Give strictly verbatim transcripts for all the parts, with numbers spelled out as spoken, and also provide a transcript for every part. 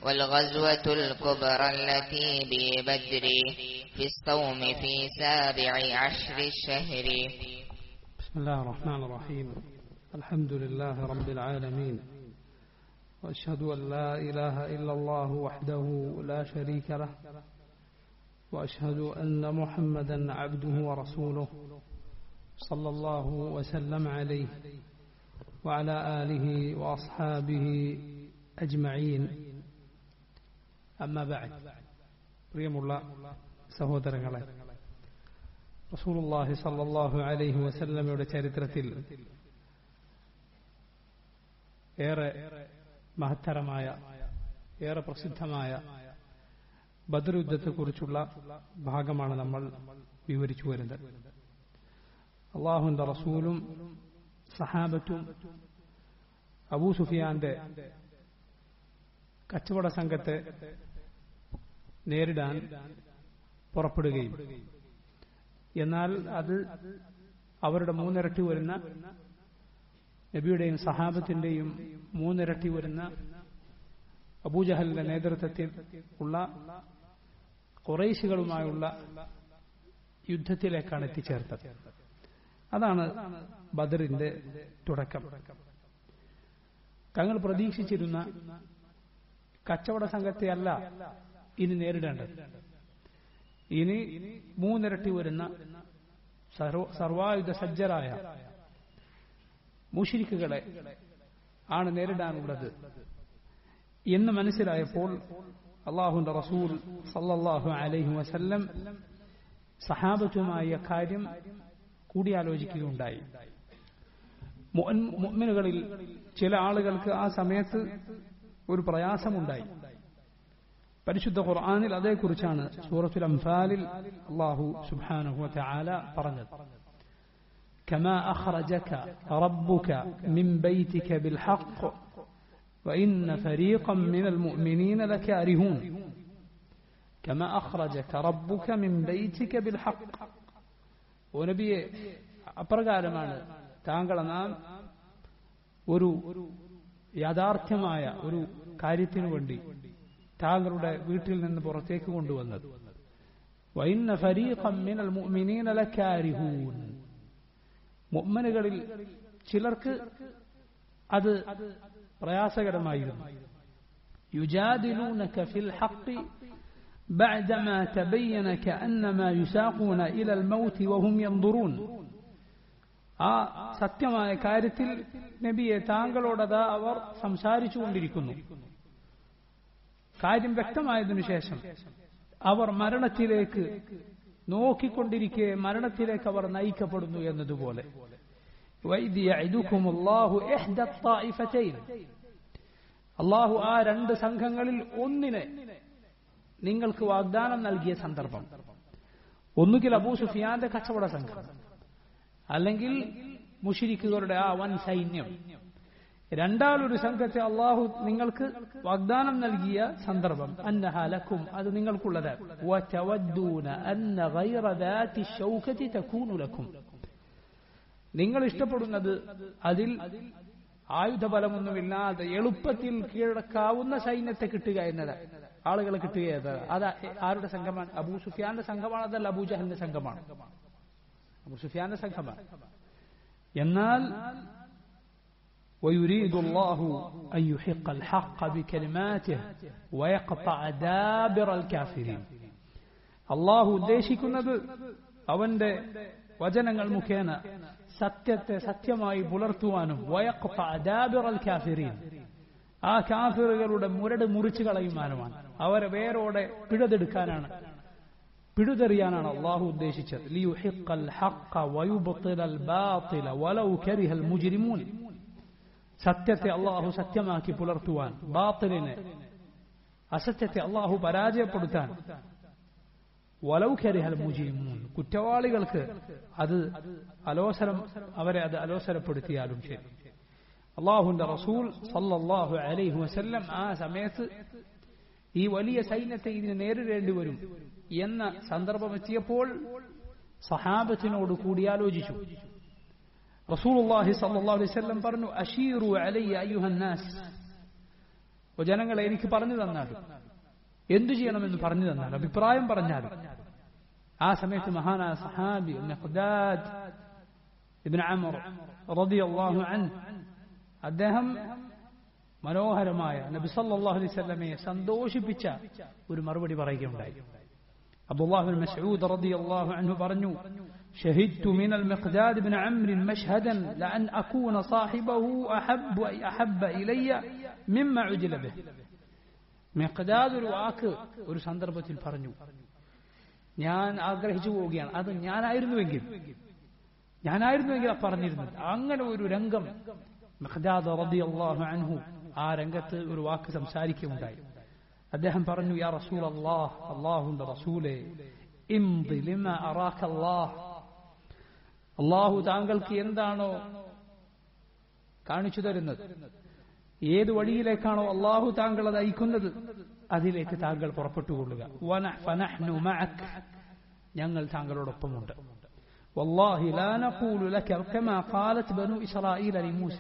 والغزوة الكبرى التي ببدر في الصوم في سابع عشر الشهر. بسم الله الرحمن الرحيم. الحمد لله رب العالمين، وأشهد أن لا إله إلا الله وحده لا شريك له، وأشهد أن محمدا عبده ورسوله صلى الله وسلم عليه وعلى آله وأصحابه أجمعين. أما بعد. പ്രിയമുള്ള സഹോദരങ്ങളെ, റസൂലുള്ളാഹി സ്വല്ലല്ലാഹു അലൈഹി വസല്ലമയുടെ ചരിത്രത്തിൽ ഏറെ മഹത്തരമായ, ഏറെ പ്രസിദ്ധമായ ബദർ യുദ്ധത്തെക്കുറിച്ചുള്ള ഭാഗമാണ് നമ്മൾ വിവരിച്ചു വരുന്നത്. അള്ളാഹുവിന്റെ റസൂലും സഹാബത്തും അബൂ സുഫിയാന്റെ കച്ചവട സംഘത്തെ നേരിടാൻ പുറപ്പെടുകയും എന്നാൽ അത് അവരുടെ മൂന്നിരട്ടി വരുന്ന നബിയുടെയും സഹാബത്തിന്റെയും മൂന്നിരട്ടി വരുന്ന അബൂജഹലിന്റെ നേതൃത്വത്തിൽ ഉള്ള ഖുറൈശികളുമായുള്ള യുദ്ധത്തിലേക്കാണ് എത്തിച്ചേർത്തത്. അതാണ് ബദറിന്റെ തുടക്കം. തങ്ങൾ പ്രതീക്ഷിച്ചിരുന്ന കച്ചവട സംഘത്തെ അല്ല ഇനി നേരിടേണ്ടത്. ഇനി മൂന്നിരട്ടി വരുന്ന സർവായുധ സജ്ജരായ മുശ്രിക്കുകളെ ആണ് നേരിടാനുള്ളത് എന്ന് മനസ്സിലായപ്പോൾ അല്ലാഹുവിന്റെ റസൂൽ സല്ലല്ലാഹു അലൈഹി വസല്ലം സഹാബത്തുമായി കാര്യം കൂടിയാലോചിക്കുകയുണ്ടായി. മുഅ്മിനുകളിൽ ചില ആളുകൾക്ക് ആ സമയത്ത് ഒരു പ്രയാസമുണ്ടായി. പരിശുദ്ധ ഖുർആനിൽ അതേക്കുറിച്ചാണ് സൂറത്തുൽ അംഫാലിൽ അല്ലാഹു സുബ്ഹാനഹു വ തആല പറഞ്ഞത്. كما أخرجك ربك من بيتك بالحق وإن فريقا من المؤمنين لكارهون. كما أخرجك ربك من بيتك بالحق. ونبي അപ്രകാരമാണ് താങ്കളെ നാം ഒരു യാഥാർത്ഥ്യമായ ഒരു കാര്യത്തിനു വേണ്ടി താങ്കളുടെ വീട്ടിൽ നിന്ന് പുറത്തേക്ക് കൊണ്ടുവന്നത്. وإن فريقا من المؤمنين لكارهون. മുഅ്മിനുകളിൽ ചിലർക്ക് അത് പ്രയാസകരമായിരുന്നു. യുജാദിലൂനക ഫിൽ ഹഖ് ബഅദമാ തബയ്യന കഅന്നമാ യുസാഖൂന ഇലൽ മൗത്ത് വഹും യൻദുറൂൻ. ആ സത്യമായ കാര്യത്തിൽ നബിയെ താങ്കളോടതാ അവർ സംസാരിച്ചുകൊണ്ടിരിക്കുന്നു. കാര്യം വ്യക്തമായതിനു ശേഷം അവർ മരണത്തിലേക്ക് നോക്കിക്കൊണ്ടിരിക്കെ മരണത്തിലേക്ക് അവർ നയിക്കപ്പെടുന്നു എന്നതുപോലെ. അള്ളാഹു ആ രണ്ട് സംഘങ്ങളിൽ ഒന്നിനെ നിങ്ങൾക്ക് വാഗ്ദാനം നൽകിയ സന്ദർഭം, ഒന്നുകിൽ അബൂ സുഫിയാന്റെ കച്ചവട സംഘം, അല്ലെങ്കിൽ മുശ്രിക്കുകളുടെ ആ വൻ സൈന്യം. രണ്ടാളൊരു സംഘത്തെ അള്ളാഹു നിങ്ങൾക്ക് വാഗ്ദാനം നൽകിയ സന്ദർഭം. അന്നഹാ ലക്കും, അത് നിങ്ങൾക്കുള്ളത്. വതവദ്ദൂന അന്ന ഗൈറ ദാതി ശൗകതി തകൂനു ലക്കും. നിങ്ങൾ ഇഷ്ടപ്പെടുന്നത് അതിൽ ആയുധബലമൊന്നുമില്ലാതെ എളുപ്പത്തിൽ കീഴടക്കാവുന്ന സൈന്യത്തെ കിട്ടുക എന്നത്, ആളുകളെ കിട്ടുക എന്നത്. അത് ആരുടെ സംഘമാണ്? അബൂ സുഫിയാന്റെ സംഘമാണ്, അതല്ല അബൂജഹലിന്റെ സംഘമാണ്? അബൂ സുഫിയാന്റെ സംഘമാണ്. എന്നാൽ ويريد الله أن يحق الحق بكلماته ويقطع دابر الكافرين. الله ഉദ്ദേശിക്കുന്നത് അവന്റെ വചനങ്ങൾ മുഖേന സത്യത്തെ സത്യമായി പുലർത്തുവാനും വയഖ്തഅ ദാബിറ അൽ കാഫിരീൻ, ആ കാഫിറുകളുടെ മുരട് മുറിച്ചു കളയുവാനുമാണ്. അവരെ വേരോടെ പിഴുതെടുക്കാനാണ്, പിഴുതെറിയാനാണ് അള്ളാഹു ഉദ്ദേശിച്ചത്. ലിയുഹിഖൽ ഹഖ്ഖ വയുബ്തിലൽ ബാതില വലൗ കരിഹൽ മുജ്രിമൂൻ. സത്യത്തെ അള്ളാഹു സത്യമാക്കി പുലർത്തുവാൻ, ബാത്തിലിനെ, അസത്യത്തെ അള്ളാഹു പരാജയപ്പെടുത്താൻ. വലൗ കരിഹൽ മുജ്രിമൂൻ, കുറ്റവാളികൾക്ക് അത് അലോസരം, അവരെ അത് അലോസരപ്പെടുത്തിയാലും ശരി. അള്ളാഹുവിന്റെ റസൂൽ സല്ലല്ലാഹു അലൈഹി വസല്ലം ആ സമയത്ത് ഈ വലിയ സൈന്യത്തെ ഇതിന് നേരിടേണ്ടി വരും എന്ന സന്ദർഭമെത്തിയപ്പോൾ സഹാബത്തിനോട് കൂടിയാലോചിച്ചു. റസൂലുള്ളാഹി സ്വല്ലല്ലാഹു അലൈഹി വസല്ലം പറഞ്ഞു, അശീറു അലയ്യ അയ്യുഹൻ നാസ്, ജനങ്ങളെ എനിക്ക് പറഞ്ഞു തന്നാലും എന്തു ചെയ്യണമെന്ന് പറഞ്ഞു തന്നാലും അഭിപ്രായം പറഞ്ഞാലും ആ സമയത്ത് മഹാനായ സഹാബി മിഖ്ദാദ് ഇബ്നു അംർ റളിയല്ലാഹു അൻഹു അദ്ദേഹം മനോഹരമായ നബി സല്ലല്ലാഹു അലൈഹി വസല്ലമയെ സന്തോഷിപ്പിച്ച ഒരു മറുപടി പറയുകയുണ്ടായി. അബ്ദുല്ലാഹ് ഇബ്നു മസ്ഊദ് റളിയല്ലാഹു അൻഹു പറഞ്ഞു, شهدت من المقداد بن عمرو مشهدا لأن أكون صاحبه أحب أحب إلي مما عجل به. മിഖ്ദാദ് ഒരു വാക്ക് ഒരു സന്ദർഭത്തിൽ പറഞ്ഞു, ഞാൻ ആഗ്രഹിച്ചു പോവുകയാണ്, അത് ഞാനായിരുന്നുവെങ്കിൽ ഞാനായിരുന്നുവെങ്കിൽ ആ പറഞ്ഞിരുന്നത്. അങ്ങനെ ഒരു രംഗം മിഖ്ദാദ് റളിയല്ലാഹു അൻഹു ആ രംഗത്ത് ഒരു വാക്ക് സംസാരിക്കുകയുണ്ടായി. അദ്ദേഹം പറഞ്ഞു, യാ റസൂലല്ലാഹ്, അല്ലാഹുവിന്റെ റസൂലേ, ഇംദി ലിമാ അറാക അല്ലാഹ്, അല്ലാഹു താങ്കൾക്ക് എന്താണോ കാണിച്ചു തരുന്നത്, ഏത് വഴിയിലേക്കാണോ അല്ലാഹു താങ്കളെ നയിക്കുന്നത് അതിലേക്ക് താങ്കൾ പുറപ്പെട്ടുകൊള്ളുക. ഫനഹ്നു മഅക, ഞങ്ങൾ താങ്കളോടൊപ്പമുണ്ട്. വല്ലാഹി ലാ നഖൂലു ലക കമാ ഖാലത് ബനു ഇസ്രായീൽ ലിമൂസ.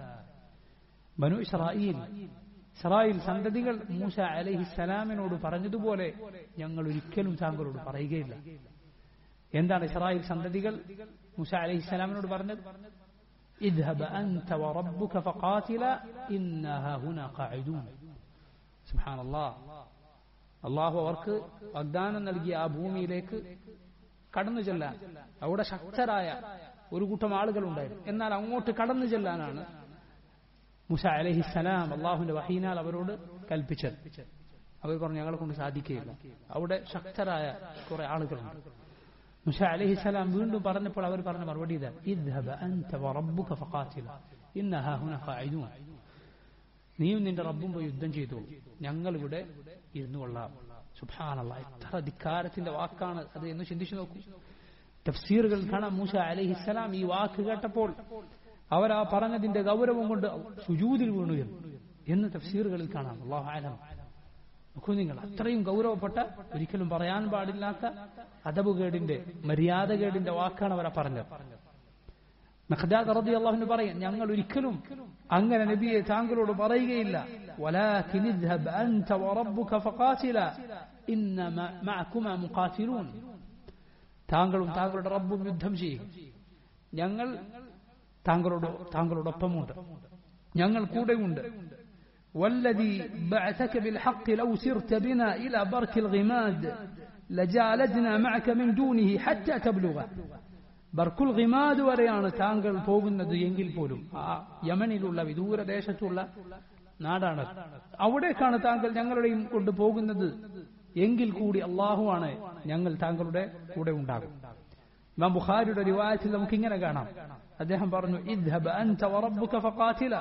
ബനു ഇസ്രായീൽ ഇസ്രായേൽ സന്തതികൾ മൂസ അലൈഹിസ്സലാമിനോട് പറഞ്ഞതുപോലെ ഞങ്ങൾ ഒരിക്കലും താങ്കളോട് പറയുകയില്ല. എന്താണ് ഇസ്രായേൽ സന്തതികൾ മൂസ അലൈഹിസ്സലാമിനോട് പറഞ്ഞത്? ഇദ്ഹബ അൻത വറബ്ബുക ഫഖാതില ഇന്നഹാ ഹുനാ ഖാഇദൂൻ. സുബ്ഹാനല്ലാഹ്, അല്ലാഹു അവർക്ക് വാഗ്ദാനം നൽകിയ ആ ഭൂമിയിലേക്ക് കടന്നു ചെല്ലാൻ അവിടെ ശക്തരായ ഒരു കൂട്ടം ആളുകൾ ഉണ്ടായിരുന്നു. എന്നാൽ അങ്ങോട്ട് കടന്നു ചെല്ലാനാണ് മൂസ അലൈഹിസ്സലാം അല്ലാഹുവിന്റെ വഹീനാൽ അവരോട് കൽപ്പിച്ചത്. അവർ പറഞ്ഞു, ഞങ്ങളെ കൊണ്ട് സാധിക്കുകയില്ല, അവിടെ ശക്തരായ കുറെ ആളുകളുണ്ട്. മൂസ അലൈഹിസ്സലാം വീണ്ടും പറഞ്ഞപ്പോൾ അവർ പറഞ്ഞ മറുപടി ഇതാ, ഇദ്ഹബ അൻത വറബ്ബുക ഫഖാതില ഇന്നഹാ ഹുനാ ഖാഇദൂൻ. നീയും നിന്റെ റബ്ബും പോയി യുദ്ധം ചെയ്തോളൂ, ഞങ്ങൾ ഇവിടെ ഇരുന്നു കൊള്ളാം. സുബ്ഹാനല്ലാഹ്, എത്ര ധിക്കാരത്തിന്റെ വാക്കാണ് അത് എന്ന് ചിന്തിച്ചു നോക്കൂ. തഫ്സീറുകൾ കാണാം, മൂസ അലൈഹിസ്സലാം ഈ വാക്ക് കേട്ടപ്പോൾ അവർ ആ പറഞ്ഞതിന്റെ ഗൗരവം കൊണ്ട് സുജൂദിൽ വീണു എന്ന് തഫ്സീറുകളിൽ കാണാം. അല്ലാഹു അലം. നോക്കൂ നിങ്ങൾ, അത്രയും ഗൗരവപ്പെട്ട, ഒരിക്കലും പറയാൻ പാടില്ലാത്ത അദബുകേടിന്റെ മര്യാദകേടിന്റെ വാക്കാണ് അവരെ പറഞ്ഞത്. മിഖ്ദാദ് റളിയല്ലാഹു അൻഹു പറയും, ഞങ്ങൾ ഒരിക്കലും അങ്ങനെ നബിയെ താങ്കളോട് പറയുകയില്ല. വലാകിൻ ഇദ്ഹബ് അൻത വറബ്ബുക ഫഖാതില ഇന്ന മഅകുമാ മുഖാതിലൂൻ. താങ്കളും താങ്കളുടെ റബ്ബും യുദ്ധം ചെയ്യും, ഞങ്ങൾ താങ്കളോട് താങ്കളോടൊപ്പമുണ്ട്, ഞങ്ങൾ കൂടെയുണ്ട്. والذي بعثك بالحق لو سرت بنا إلى برك الغماد لجالدنا معك من دونه حتى تبلغه. ബർക്കുൽ ഗിമാദ് വരെയാണ് താങ്കൾ പോകുന്നത് എങ്കിൽ പോലും, ആ യമനിലുള്ള വിദൂര ദേശത്തുള്ള നാടാണ്, അവിടേക്കാണ് താങ്കൾ ഞങ്ങളുടെയും കൊണ്ട് പോകുന്നത് എങ്കിൽ കൂടി അള്ളാഹുവാണ് ഞങ്ങൾ താങ്കളുടെ കൂടെ ഉണ്ടാകും. ഇമാം ബുഖാരിയുടെ റിവായത്തിൽ നമുക്ക് ഇങ്ങനെ കാണാം, അദ്ദേഹം പറഞ്ഞു, ഇദ്ഹബ അൻത വറബ്ബുക ഫഖാതില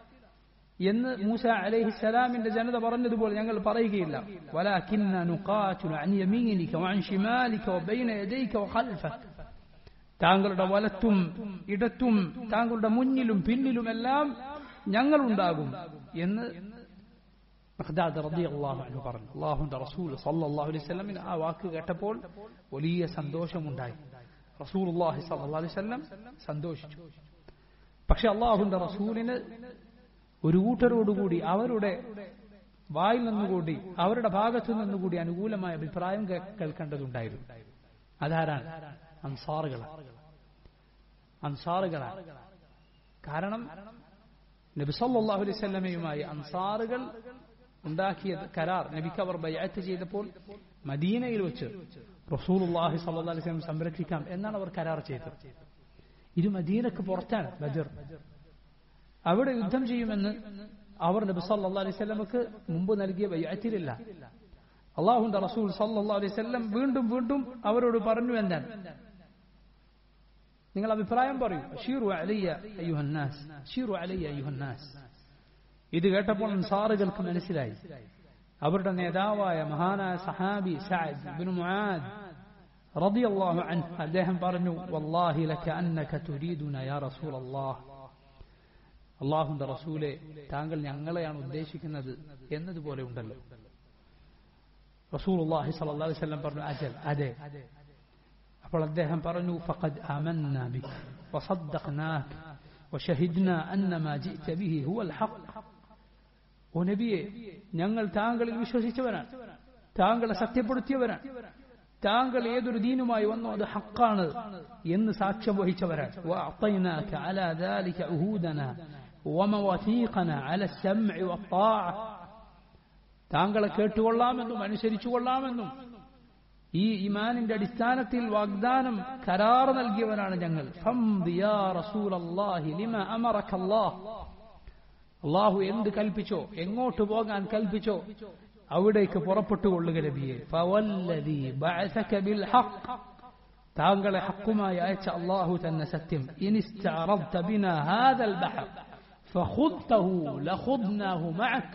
എന്ന് മൂസ അലൈഹിസ്സലാമിന്റെ ജനത പറഞ്ഞതുപോലെ ഞങ്ങൾ പറയുകയില്ല. വലാകിന്ന നുഖാതിലു അൻ യമീനിക വഅൻ ശിമാലിക വബൈന യദൈക വഖൽഫക. താങ്കളുടെ വലത്തും ഇടത്തും താങ്കളുടെ മുന്നിലും പിന്നിലുമെല്ലാം ഞങ്ങളുണ്ടാകും എന്ന് മിഖ്ദാദ് റളിയല്ലാഹു അൻഹു പറഞ്ഞു. അല്ലാഹുവിന്റെ റസൂൽ സല്ലല്ലാഹു അലൈഹി വസല്ലമിന് ആ വാക്ക് കേട്ടപ്പോൾ വലിയ സന്തോഷമുണ്ടായി. റസൂലുള്ളാഹി സ്വല്ലല്ലാഹു അലൈഹി വസല്ലം സന്തോഷിച്ചു. പക്ഷെ അല്ലാഹുവിന്റെ റസൂലിന് ഒരു കൂട്ടരോടുകൂടി അവരുടെ വായിൽ നിന്നുകൂടി അവരുടെ ഭാഗത്തു നിന്നുകൂടി അനുകൂലമായ അഭിപ്രായം കേൾക്കേണ്ടതുണ്ടായിരുന്നു. അതാരാണ്? അൻസാറുകളാണ്. അൻസാറുകളാണ്. കാരണം നബി സല്ലല്ലാഹു അലൈഹി വസല്ലമയുമായി അൻസാറുകൾ ഉണ്ടാക്കിയ കരാർ, നബിക്ക് അവർ ബൈഅത്ത് ചെയ്തപ്പോൾ മദീനയിൽ വെച്ച് റസൂലുള്ളാഹി സ്വല്ലല്ലാഹു അലൈഹി വസല്ലം സംരക്ഷിക്കാം എന്നാണ് അവർ കരാർ ചെയ്തത്. ഇത് മദീനക്ക് പുറത്താണ്, ബദർ. അവിടെ യുദ്ധം ചെയ്യുമെന്ന് അവർ നബി സല്ലല്ലാഹു അലൈഹി വസല്ലമക്ക് മുമ്പ് നൽകിയ ബൈഅത്തിലില്ല. അല്ലാഹുവിന്റെ റസൂൽ സല്ലല്ലാഹു അലൈഹി വസല്ലം വീണ്ടും വീണ്ടും അവരോട് പറഞ്ഞു, എന്താണ് നിങ്ങൾ അഭിപ്രായം പറയൂ, അശീറു അലയ്യ അയ്യുഹന്നാസ്, അശീറു അലയ്യ അയ്യുഹന്നാസ്. ഇത് കേട്ടപ്പോൾ അൻസാറുകൾക്ക് മനസ്സിലായി, അവരുടെ നേതാവായ മഹാനായ സഹാബി സഅദ് ഇബ്നു മുആദ് റളിയല്ലാഹു അൻഹു അദ്ദേഹം പറഞ്ഞു, വല്ലാഹി ലക അന്നക തുരീദുന യാ റസൂലല്ലാഹ്, അല്ലാഹുവിന്റെ റസൂലേ താങ്കൾ ഞങ്ങളെയാണ് ഉദ്ദേശിക്കുന്നത് എന്നതുപോലെ ഉണ്ടല്ലോ. റസൂലുള്ളാഹി സ്വല്ലല്ലാഹു അലൈഹി വസല്ലം പറഞ്ഞു, അജൽ, അതെ. അപ്പോൾ അദ്ദേഹം പറഞ്ഞു, ഫഖദ് ആമന്നാ ബിക വസദ്ദഖ്നാക വശഹിദ്നാ അന്ന മാ ജിഅത ബിഹി ഹുവൽ ഹഖ്. ഓ നബിയെ, ഞങ്ങൾ താങ്കളിൽ വിശ്വസിച്ചവരാണ്, താങ്കളെ സത്യപ്പെടുത്തിയവരാണ്, താങ്കൾ ഏതൊരു ദീനുമായി വന്നോ അത് ഹക്കാണ് എന്ന് സാക്ഷ്യം വഹിച്ചവരാണ്. വഅഅതൈനാക അലാ ദാലിക ഉഹൂദനാ വമവാതീഖനാ അലാ അസ്സംഇ വത്താഅ. താങ്കളെ കേട്ടുകൊള്ളാമെന്നും അനുസരിച്ചുകൊള്ളാമെന്നും ഈ ഈമാനിന്റെ അടിസ്ഥാനത്തിൽ വാഗ്ദാനം കരാർ നൽകിയവരാണ് ഞങ്ങൾ. ഫംദി യാ റസൂലല്ലാഹി ലിമാ അമറകല്ലാഹ്. അല്ലാഹു എന്ത് കൽപ്പിച്ചോ, എങ്ങോട്ട് പോകാൻ കൽപ്പിച്ചോ അവിടേക്ക് പുറപ്പെട്ടുകൊള്ളുക നബിയെ. ഫവല്ലദീ ബഅസക ബിൽ ഹഖ്. താങ്കളെ ഹക്കുമായി അയച്ച അല്ലാഹു തന്നെ സത്യം. ഇനിസ്തഅറദ്ത ബിനാ ഹാദൽ ബഹർ ഫഖുദ്തഹു ലഖുദ്നാഹു മഅക്.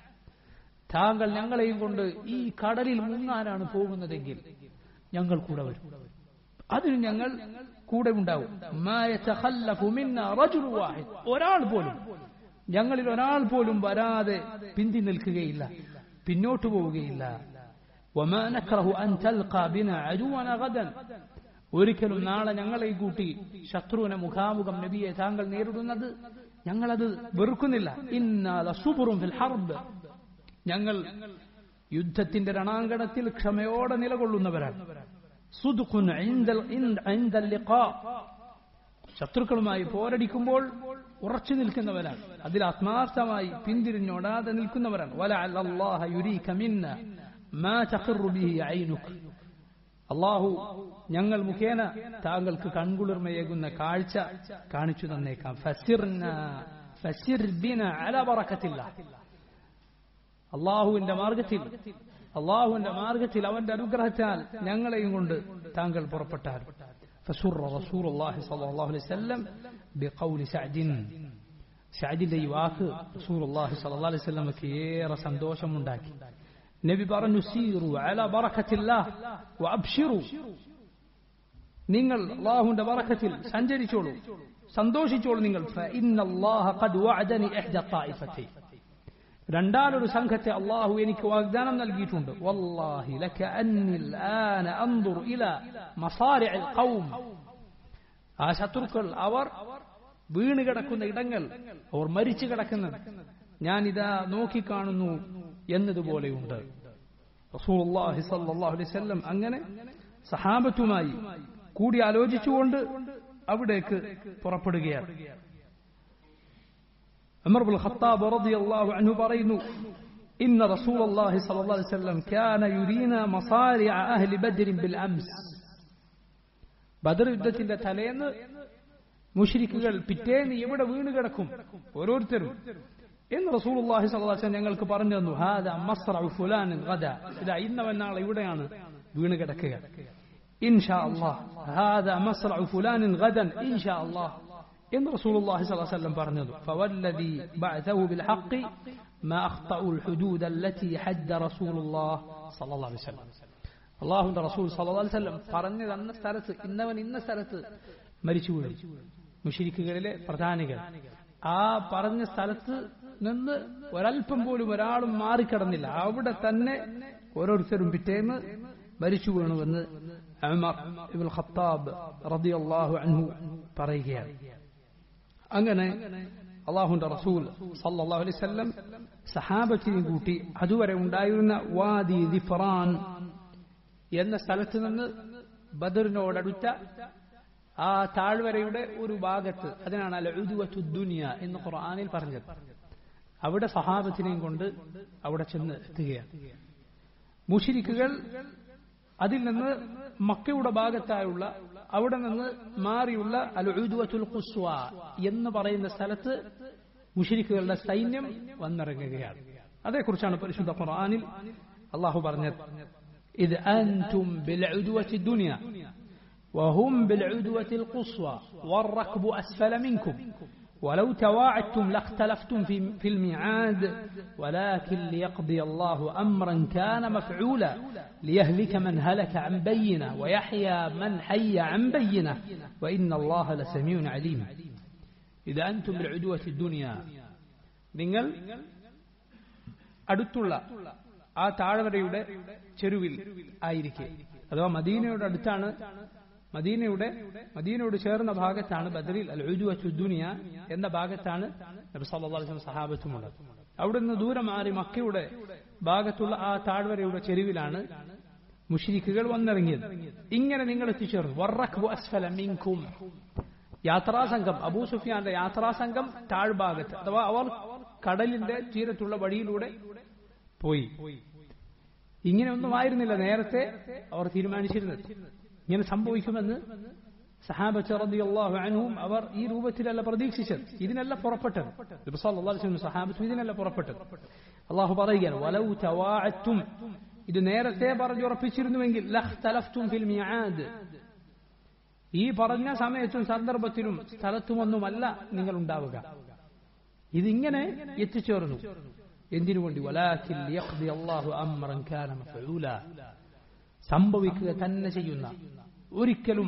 താങ്കൾ ഞങ്ങളെയും കൊണ്ട് ഈ കടലിൽ മുങ്ങാനാണ് പോകുന്നതെങ്കിൽ ഞങ്ങൾ കൂടെ വരും, അതിന് ഞങ്ങൾ കൂടെ ഉണ്ടാവും. മാ യതഖല്ലഫു മിന്നാ റജുലു വാഹിദ്. ഒരാൾ പോലും, ഞങ്ങളിൽ ഒരാൾ പോലും വരാതെ പിന്തി നിൽക്കുകയില്ല, പിന്നോട്ടു പോവുകയില്ല. വമാ നക്റഹു അൻ തൽഖാ ബിനാ അദുവന ഗദൻ. ഒരിക്കലും നാളെ ഞങ്ങളെ കൂട്ടി ശത്രുവിനെ മുഖാമുഖം നബിയെ താങ്കൾ നേരിടുന്നത് ഞങ്ങളത് വെറുക്കുന്നില്ല. ഇന്നാ ലസുബ്റുൻ ഫിൽ ഹർബ്. ഞങ്ങൾ യുദ്ധത്തിന്റെ രണാങ്കണത്തിൽ ക്ഷമയോടെ നിലകൊള്ളുന്നവരാണ്. സുദ്ഖുൻ ഇൻദൽ ഇൻദൽ ലിഖാ. ശത്രുക്കളുമായി പോരടിക്കുമ്പോൾ ഉറച്ചു നിൽക്കുന്നവരാണ്, അതിൽ ആത്മാർത്ഥമായി പിന്തിരിഞ്ഞോടാതെ നിൽക്കുന്നവരാണ്. വലഅല്ലാഹ യുരീക മിന്ന മാ തഖറു ബിഹി ഐനുക. അല്ലാഹു ഞങ്ങൾ മുഖേന താങ്കൾക്ക് കൺകുളിർമയേകുന്ന കാഴ്ച കാണിച്ചു തന്നേക്കാം. ഫസിർനാ ഫസിർ ബിനാ അലാ ബറകത്തില്ലാഹ്. അള്ളാഹുവിന്റെ മാർഗത്തിൽ അള്ളാഹുവിന്റെ മാർഗത്തിൽ അവന്റെ അനുഗ്രഹത്താൽ ഞങ്ങളെയും കൊണ്ട് താങ്കൾ പുറപ്പെട്ടാൽ. فسر رسول الله صلى الله عليه وسلم بقول سعد. സഅദിന്റെ ഈ വാക്ക് റസൂലുള്ളാഹി സ്വല്ലല്ലാഹു അലൈഹി വസല്ലമക്ക് ഏറെ സന്തോഷമുണ്ടാക്കി. നബി പറഞ്ഞു, സീറു അലാ ബറകത്തില്ലാഹ് വഅബ്ശിറു. നിങ്ങൾ അല്ലാഹുവിന്റെ ബറകത്തിൽ സഞ്ചരിച്ചോളൂ, സന്തോഷിച്ചോളൂ നിങ്ങൾ. ഫഇന്നല്ലാഹ ഖദ് വഅദനി ഇഹ്ദ ത്വായിഫതൈൻ. രണ്ടാലൊരു സംഘത്തെ അള്ളാഹു എനിക്ക് വാഗ്ദാനം നൽകിയിട്ടുണ്ട്. വല്ലാഹി ലകഅന്നിൽ ആന അൻദുർ ഇലാ മസാരിഇൽ ഖൗം. ആ ശത്രുക്കൾ അവർ വീണ് കിടക്കുന്ന ഇടങ്ങൾ, അവർ മരിച്ചു കിടക്കുന്നത് ഞാനിതാ നോക്കിക്കാണുന്നു എന്നതുപോലെയുണ്ട്. റസൂലുള്ളാഹി സ്വല്ലല്ലാഹു അലൈഹി വസല്ലം അങ്ങനെ സഹാബത്തുമായി കൂടി ആലോചിച്ചുകൊണ്ട് അവിടേക്ക് പുറപ്പെടുകയാണ്. ഉമർ ഇബ്നുൽ ഖത്താബ് റളിയല്ലാഹു അൻഹു പറയുന്നു, ഇന്ന റസൂലുള്ളാഹി സ്വല്ലല്ലാഹു അലൈഹി വസല്ലം കാന യുരീനാ മസാരിഅ അഹ്ലി ബദ്ർ ബിൽ അംസ്. ബദർ യുദ്ധത്തിന്റെ തലേന്ന് മുശ്രിക്കുകൾ പിറ്റേന്ന് എവിടെ വീണ് കിടക്കും ഓരോരുത്തരും എന്ന് റസൂലുള്ളാഹി സ്വല്ലല്ലാഹു അലൈഹി വസല്ലം ഞങ്ങൾക്ക് പറഞ്ഞു തന്നു. ഹാദാ മസ്റഉ ഫുലാനിൻ ഗദാ. ഇതാ ഇന്നവൻ നാളെ ഇവിടെയാണ് വീണ് കിടക്കുക. ഇൻഷാ അല്ലാഹ്. ഹാദാ മസ്റഉ ഫുലാനിൻ ഗദൻ ഇൻഷാ അല്ലാഹ് എന്ന് റസൂലുള്ളാഹി സ്വല്ലല്ലാഹു അലൈഹി വസല്ലം പറഞ്ഞു. ഫവല്ലദീ ബഅസഹു ബിൽ ഹഖ് മാ അഖ്തഉ അൽ ഹുദൂദ അല്ലതി ഹദ്ദ റസൂലുള്ളാഹി സ്വല്ലല്ലാഹു അലൈഹി വസല്ലം. അല്ലാഹുവിന്റെ റസൂൽ സ്വല്ലല്ലാഹു അലൈഹി വസല്ലം പറഞ്ഞു തന്ന സ്ഥലത്ത് ഇന്നവൻ ഇന്ന സ്ഥലത്ത് മരിച്ചു വീഴും മുശ്രിക്കുകളിലെ പ്രധാനികൾ. ആ പറഞ്ഞ സ്ഥലത്ത് നിന്ന് ഒരൽപ്പം പോലും ഒരാളും മാറിക്കടന്നില്ല. അവിടെ തന്നെ ഓരോരുത്തരും പിറ്റേന്ന് മരിച്ചു വീണുവെന്ന് ഉമർ ഇബ്നുൽ ഖത്താബ് റളിയല്ലാഹു അൻഹു പറയുകയാണ്. അങ്ങനെ അല്ലാഹുവിന്റെ റസൂൽ സല്ലല്ലാഹു അലൈഹി വസല്ലം സഹാബത്തിനെ കൂട്ടി അതുവരെ ഉണ്ടായിരുന്ന വാദി ദിഫ്റാൻ എന്ന സ്ഥലത്ത് നിന്ന് ബദറിനോടടുത്ത ആ താഴ്വരയുടെ ഒരു ഭാഗത്ത്, അതിനാണ് അൽ ഉദ്വത്തു ദുനിയ എന്ന് ഖുർആനിൽ പറഞ്ഞത്, അവിടെ സഹാബത്തിനെയും കൊണ്ട് അവിടെ ചെന്ന് എത്തുകയാണ്. മുശ്രിക്കുകൾ അതിൽ നിന്ന് മക്കയുടെ ഭാഗത്തായുള്ള അവിടെ നിന്ന് മാറിയുള്ള അൽ ഉദ്വത്തുൽ ഖുസ്വ എന്ന് പറയുന്ന സ്ഥലത്ത് മുശ്രിക്കുകളുടെ സൈന്യം വന്നിറങ്ങുകയാണ്. അതേക്കുറിച്ചാണ് പരിശുദ്ധ ഖുർആനിൽ അല്ലാഹു പറഞ്ഞത്, ഇദ് അൻതും ബിൽ ഉദ്വത്തി ദുനിയ وهم بالعدوة القصوى والركب أسفل منكم ولو تواعدتم لاختلفتم في, في الميعاد ولكن ليقضي الله أمرا كان مفعولا ليهلك من هلك عن بينة ويحيى من حي عن بينة وإن الله لسميع عليم. إذا أنتم بالعدوة الدنيا നിങ്ങൾ അടുത്തുള്ള ആ താഴ്വരയുടെ ചെരുവിൽ ആയിരിക്കെ, അഥവാ മദീനയുടെ അടുത്താണ്, മദീനയുടെ മദീനയോട് ചേർന്ന ഭാഗത്താണ് ബദറിൽ അൽ ഉദ്വത്തു ദുനിയ എന്ന ഭാഗത്താണ് നബി സല്ലല്ലാഹു അലൈഹി വസല്ലം സഹാബത്തുമുള്ളത്. അവിടുന്ന് ദൂരെ മാറി മക്കയുടെ ഭാഗത്തുള്ള ആ താഴ്വരയുടെ ചെരുവിലാണ് മുശ്രിക്കുകൾ വന്നിറങ്ങിയത്. ഇങ്ങനെ നിങ്ങൾ എത്തിച്ചേർന്നു. വറക്ബു അസ്ഫല മിൻകും, യാത്രാസംഘം, അബൂ സുഫിയാന്റെ യാത്രാസംഘം താഴ്ഭാഗത്ത്, അഥവാ അവർ കടലിന്റെ തീരത്തുള്ള വഴിയിലൂടെ പോയി. ഇങ്ങനെയൊന്നും ആയിരുന്നില്ല നേരത്തെ അവർ തീരുമാനിച്ചിരുന്നത്. ഇങ്ങനെ സംഭവിക്കുമെന്ന് സഹാബത്ത് റളിയല്ലാഹു അൻഹും അവർ ഈ രൂപത്തിലല്ല പ്രതീക്ഷിച്ചത്. ഇതിനല്ല പുറപ്പെട്ടത്. നബി സല്ലല്ലാഹു അലൈഹി വസല്ലം സഹാബത്ത് ഇതിനല്ല പുറപ്പെട്ടത്. അല്ലാഹു പറയുകയാണ്, വലൗ തവാഅത്തും, ഇത് നേരത്തെ പറഞ്ഞുറപ്പിച്ചിരുന്നുവെങ്കിൽ ലഖ്തലഫ്തും ഫിൽ മിആദ്, ഈ പറഞ്ഞ സമയത്തും സന്ദർഭത്തിലും സ്ഥലത്തുമൊന്നുമല്ല നിങ്ങൾ ഉണ്ടാവുക. ഇതിങ്ങനെ എത്തിച്ചേർന്നു. എന്തിനു വേണ്ടി? വലാകിൻ ലിയഖ്ദി അല്ലാഹു അംറൻ കാന മഫഊല, സംഭവിക്കുക തന്നെ ചെയ്യുന്ന, ഒരിക്കലും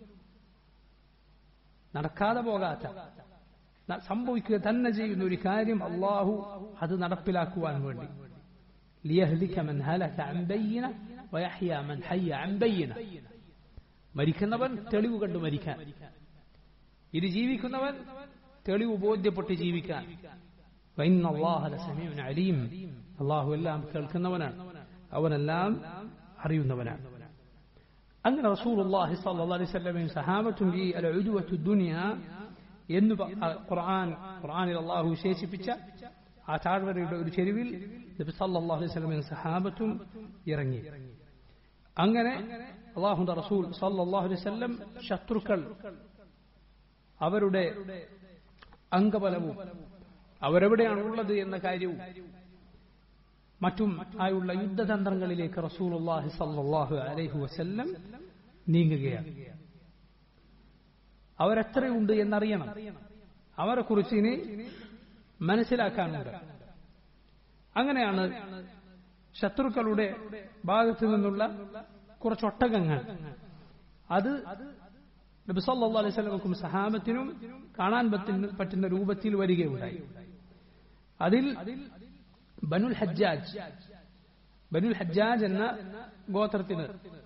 നടക്കാതെ പോകാത്ത, സംഭവിക്കുക തന്നെ ചെയ്യുന്ന ഒരു കാര്യം അള്ളാഹു അത് നടപ്പിലാക്കുവാൻ വേണ്ടി. ലിയഹ്ലിക മൻ ഹലക അൻ ബയ്യിന വയഹ്യ മൻ ഹയ്യ അൻ ബയ്യിന, മരിക്കുന്നവൻ തെളിവ് കണ്ടു മരിക്കാൻ, ഇത് ജീവിക്കുന്നവൻ തെളിവ് ബോധ്യപ്പെട്ട് ജീവിക്കാൻ. വഇന്നല്ലാഹ ലസമീഉൻ അലീം, അള്ളാഹു എല്ലാം കേൾക്കുന്നവനാണ്, അവനെല്ലാം അറിയുന്നവനാണ്. അങ്ങനെ റസൂലുള്ളാഹി സ്വല്ലല്ലാഹു അലൈഹി വസല്ലമയും സഹാബത്തും ഈ അൽഉദ്വത്തു ദുനിയ എന്ന് ഖുർആൻ ഖുർആനിൽ അള്ളാഹു വിശേഷിപ്പിച്ച ആ താഴ്വരയുടെ ഒരു ചെരുവിൽ നബി സല്ലല്ലാഹു അലൈഹി വസല്ലമയും സഹാബത്തും ഇറങ്ങി. അങ്ങനെ അള്ളാഹുവിന്റെ റസൂൽ സല്ലല്ലാഹു അലൈഹി വസല്ലം ശത്രുക്കൾ അവരുടെ അംഗബലവും അവരെവിടെയാണുള്ളത് എന്ന കാര്യവും മറ്റും ആയുള്ള യുദ്ധതന്ത്രങ്ങളിലേക്ക് റസൂലുള്ളാഹി സ്വല്ലല്ലാഹു അലൈഹി വസല്ലം നീങ്ങുകയാണ്. അവരെത്രയുണ്ട് എന്നറിയണം, അവരെ കുറിച്ച് ഇനി മനസ്സിലാക്കാനുണ്ട്. അങ്ങനെയാണ് ശത്രുക്കളുടെ ഭാഗത്തു നിന്നുള്ള കുറച്ചൊട്ടകങ്ങൾ അത് നബി സല്ലല്ലാഹു അലൈഹി വസല്ലമക്കും സഹാബത്തിനും കാണാൻ പറ്റുന്ന രൂപത്തിൽ വരികയുണ്ടായി. അതിൽ ബനുൽ ഹജ്ജാജ് ബനുൽ ഹജ്ജാജ് എന്ന ഗോത്രത്തിന്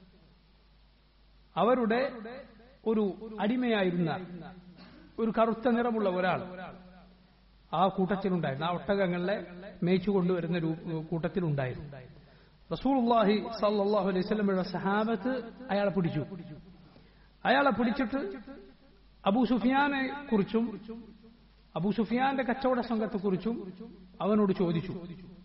അവരുടെ ഒരു അടിമയായിരുന്ന ഒരു കറുത്ത നിറമുള്ള ഒരാൾ ആ കൂട്ടത്തിലുണ്ടായിരുന്നു. ആ ഒട്ടകങ്ങളെ മേച്ചു കൊണ്ടുവരുന്ന കൂട്ടത്തിലുണ്ടായിരുന്നു. റസൂലുള്ളാഹി സ്വല്ലല്ലാഹു അലൈഹി വസല്ലമയുടെ സഹാബത്ത് അയാളെ പിടിച്ചു. അയാളെ പിടിച്ചിട്ട് അബൂ സുഫിയാനെ കുറിച്ചും അബൂ സുഫിയാന്റെ കച്ചവട സംഘത്തെക്കുറിച്ചും അവനോട് ചോദിച്ചു.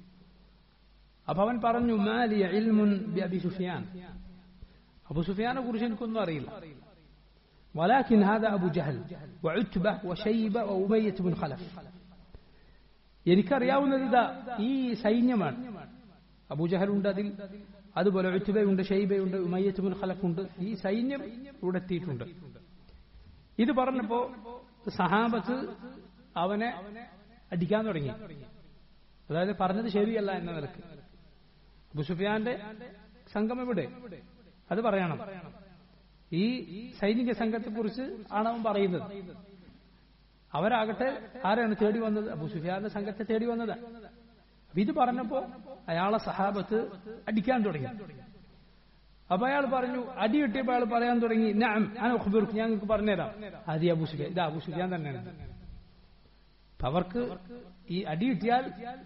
അപ്പൊ അവൻ പറഞ്ഞു, മാലിയ ഇൽമുൻ ബി അബി സുഫിയാൻ, അബൂ സുഫിയാനെ കുറിച്ച് എനിക്കൊന്നും അറിയില്ല. വലാകിൻ ഹാദാ അബൂ ജഹൽ വഉത്ബ വശൈബ വഉമയ്യ ബിൻ ഖലഫ്, എനിക്കറിയാവുന്നത് ഇതാ ഈ സൈന്യമാണ്. അബൂ ജഹലുണ്ട് അതിൽ, അതുപോലെ ഉത്ബയുണ്ട്, ഷൈബയുണ്ട്, ഉമയ്യ ബിൻ ഖലഫുണ്ട്. ഈ സൈന്യം ഇവിടെ എത്തിയിട്ടുണ്ട്. ഇത് പറഞ്ഞപ്പോ സഹാബത്ത് അവനെ അടിക്കാൻ തുടങ്ങി. അതായത് പറഞ്ഞത് ശരിയല്ല എന്ന നിലക്ക്. അബൂ സുഫിയാന്റെ സംഘം എവിടെ, അത് പറയണം. ഈ സൈനിക സംഘത്തെ കുറിച്ച് ആണ് അവൻ പറയുന്നത്. അവരാകട്ടെ ആരാണ് തേടി വന്നത്? അബൂ സുഫിയാന്റെ സംഘത്തെ തേടി വന്നത്. ഇത് പറഞ്ഞപ്പോ അയാളെ സഹാബത്ത് അടിക്കാൻ തുടങ്ങി. അപ്പൊ അയാൾ പറഞ്ഞു, അടി കിട്ടിയപ്പോ അയാൾ പറയാൻ തുടങ്ങി, നഅം അന ഉഖ്ബിറുക, ഞാൻ നിങ്ങൾക്ക് പറഞ്ഞുതരാം. ആദി അബൂ സുഫിയാൻ, ഇത് അബൂ സുഫിയാൻ തന്നെയാണ്. അവർക്ക് ഈ അടി കിട്ടിയാൽ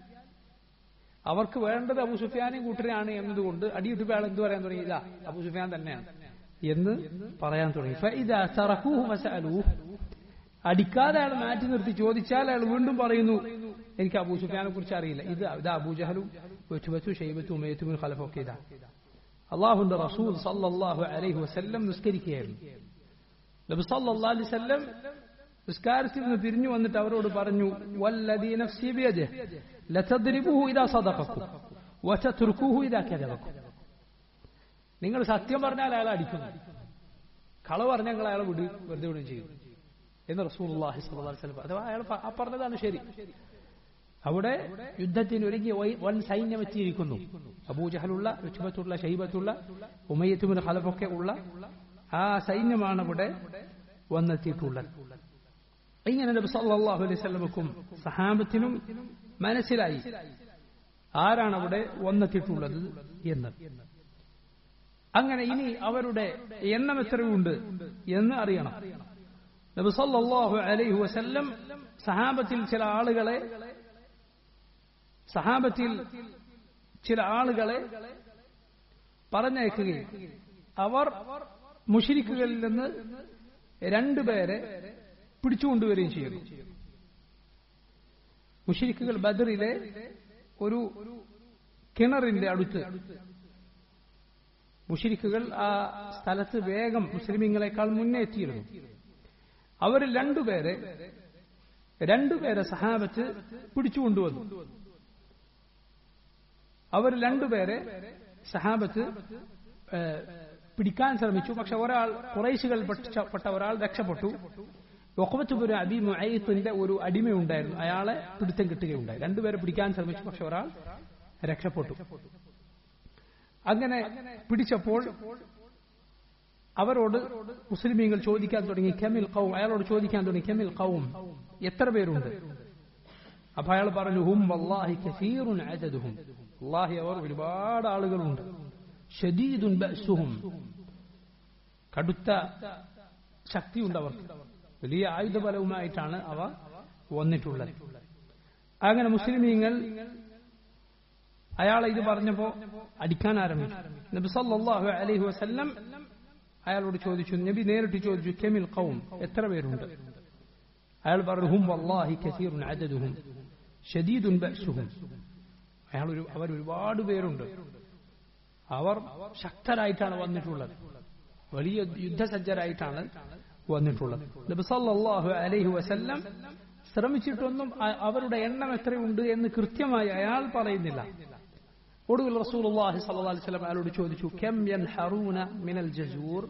അവർക്ക് വേണ്ടത് അബൂ സുഫിയാനെയും കൂട്ടരെയാണ് എന്നതുകൊണ്ട് അടി കിട്ടിയപ്പോൾ അയാൾ എന്ത് പറയാൻ തുടങ്ങി? ഇതാ അബൂ സുഫിയാൻ തന്നെയാണ് എന്ന് പറയാൻ തുടങ്ങി. ഫഇദാ തറകൂഹു വസഅലൂഹു, അടിക്കാതെ അയാൾ മാറ്റി നിർത്തി ചോദിച്ചാൽ അയാൾ വീണ്ടും പറയുന്നു, എനിക്ക് അബൂ സുഫിയാനെ കുറിച്ച് അറിയില്ല. ഇത് ഇതാ അബൂ ജഹലും ഉത്ബത്തും ഷൈബത്തും ഉമയ്യ ബിൻ ഖലഫും ഒക്കെ ഇതാ. അല്ലാഹുവിന്റെ റസൂൽ സല്ലല്ലാഹു അലൈഹി വസല്ലം നിസ്കരിക്കുകയായിരുന്നു. നബി സല്ലല്ലാഹു അലൈഹി വസല്ലം നിസ്കാരത്തിൽ നിന്ന് തിരിഞ്ഞു വന്നിട്ട് അവരോട് പറഞ്ഞു, വല്ലദീ നഫ്സി ബിയദിഹി ലതദ്രിബൂഹു ഇദാ സദഖക്കും വതത്റുകൂഹു ഇദാ കദബക്കും. നിങ്ങൾ സത്യം പറഞ്ഞാൽ അയാളെ അടിക്കുന്നു, കളവ് പറഞ്ഞാൽ നിങ്ങൾ അയാളെ വിടും, വെറുതെ വിടുകയും ചെയ്യും എന്ന് റസൂലുള്ളാഹി സ്വല്ലല്ലാഹു അലൈഹി വസല്ലം. അഥവാ അയാൾ ആ പറഞ്ഞതാണ് ശരി. അവിടെ യുദ്ധത്തിന് ഒരുങ്ങി വൻ സൈന്യം എത്തിയിരിക്കുന്നു. അബൂജഹലുള്ള, ഉത്ബത്തുള്ള, ഷൈബത്തുള്ള, ഉമയ്യ ബിൻ ഖലഫൊക്കെ ഉള്ള ആ സൈന്യമാണ് ഇവിടെ വന്നെത്തിയിട്ടുള്ളത്. ഇങ്ങനെ നബി സല്ലല്ലാഹു അലൈഹി വസല്ലമക്കും സഹാബത്തിനും മനസ്സിലായി ആരാണ് അവിടെ വന്നെത്തിയിട്ടുള്ളത് എന്ന്. അങ്ങനെ ഇനി അവരുടെ എണ്ണം എത്രയുണ്ട് എന്ന് അറിയണം. നബി സല്ലല്ലാഹു അലൈഹി വസല്ലം സഹാബത്തിൽ ചില ആളുകളെ സഹാബത്തിൽ ചില ആളുകളെ പറഞ്ഞയക്കുകയും അവർ മുശ്രിക്കുകളിൽ നിന്ന് രണ്ടുപേരെ പിടിച്ചുകൊണ്ടുവരികയും ചെയ്യുന്നു. മുശ്രിക്കുകൾ ബദറിലെ ഒരു കിണറിന്റെ അടുത്ത്, മുശ്രിക്കുകൾ ആ സ്ഥലത്ത് വേഗം മുസ്ലിമീങ്ങളെക്കാൾ മുന്നേ എത്തിയിരുന്നു. അവരിൽ രണ്ടുപേരെ രണ്ടുപേരെ സഹാബത്ത് പിടിച്ചുകൊണ്ടുവന്നു. അവർ രണ്ടുപേരെ സഹാബത്ത് പിടിക്കാൻ ശ്രമിച്ചു. പക്ഷെ ഒരാൾ ഖുറൈശികൾ പെട്ട ഒരാൾ രക്ഷപ്പെട്ടു. ഉഖബത്ത് ഇബ്നു അബീ മുഅയ്യിത്തിന്റെ ഒരു അടിമയുണ്ടായിരുന്നു, അയാളെ പിടുത്തം കിട്ടുകയുണ്ടായി. രണ്ടുപേരെ പിടിക്കാൻ ശ്രമിച്ചു, പക്ഷെ ഒരാൾ രക്ഷപ്പെട്ടു. അങ്ങനെ പിടിച്ചപ്പോൾ അവരോട് മുസ്ലിമീങ്ങൾ ചോദിക്കാൻ തുടങ്ങി, കമിൽ ഖൗം, അയാളോട് ചോദിക്കാൻ തുടങ്ങി, കമിൽ ഖൗം, എത്ര പേരുണ്ട്? അപ്പൊ അയാൾ പറഞ്ഞു, ഹും വല്ലാഹി കസീറുൻ അദദുഹും, അല്ലാഹി അവർ ഒരുപാട് ആളുകളുണ്ട്. ശദീദുൻ ബഅസുഹും, കടുത്ത ശക്തിയുണ്ട് അവർക്ക്, വലിയ ആയുധബലവുമായിട്ടാണ് അവ വന്നിട്ടുള്ളത്. അങ്ങനെ മുസ്ലിമീങ്ങൾ അയാളെ ഇത് പറഞ്ഞപ്പോ അടിക്കാൻ ആരംഭിച്ചു. നബി സല്ലല്ലാഹു അലൈഹി വസല്ലം അയാളോട് ചോദിച്ചു, നബി നേരിട്ട് ചോദിച്ചു, കമിൽ ഖൗം, എത്ര പേരുണ്ട്? അയാൾ പറഞ്ഞു, ഹും വല്ലാഹി കസീറുൻ അദദുഹും ശദീദുൻ ബഅസുഹും, അയാൾ ഒരു അവർ ഒരുപാട് പേരുണ്ട്, അവർ ശക്തരായിട്ടാണ് വന്നിട്ടുള്ളത്, വലിയ യുദ്ധസജ്ജരായിട്ടാണ് വന്നിട്ടുള്ളത്. നബി സല്ലല്ലാഹു അലൈഹി വസല്ലം ശ്രമിച്ചിട്ടൊന്നും അവരുടെ എണ്ണം എത്രയുണ്ട് എന്ന് കൃത്യമായി അയാൾ പറയുന്നില്ല. ഒടുവിൽ റസൂലുള്ളാഹി സ്വല്ലല്ലാഹു അലൈഹി വസല്ലം അയാളോട് ചോദിച്ചു, കം യൻഹറൂന മിനൽ ജസൂർ,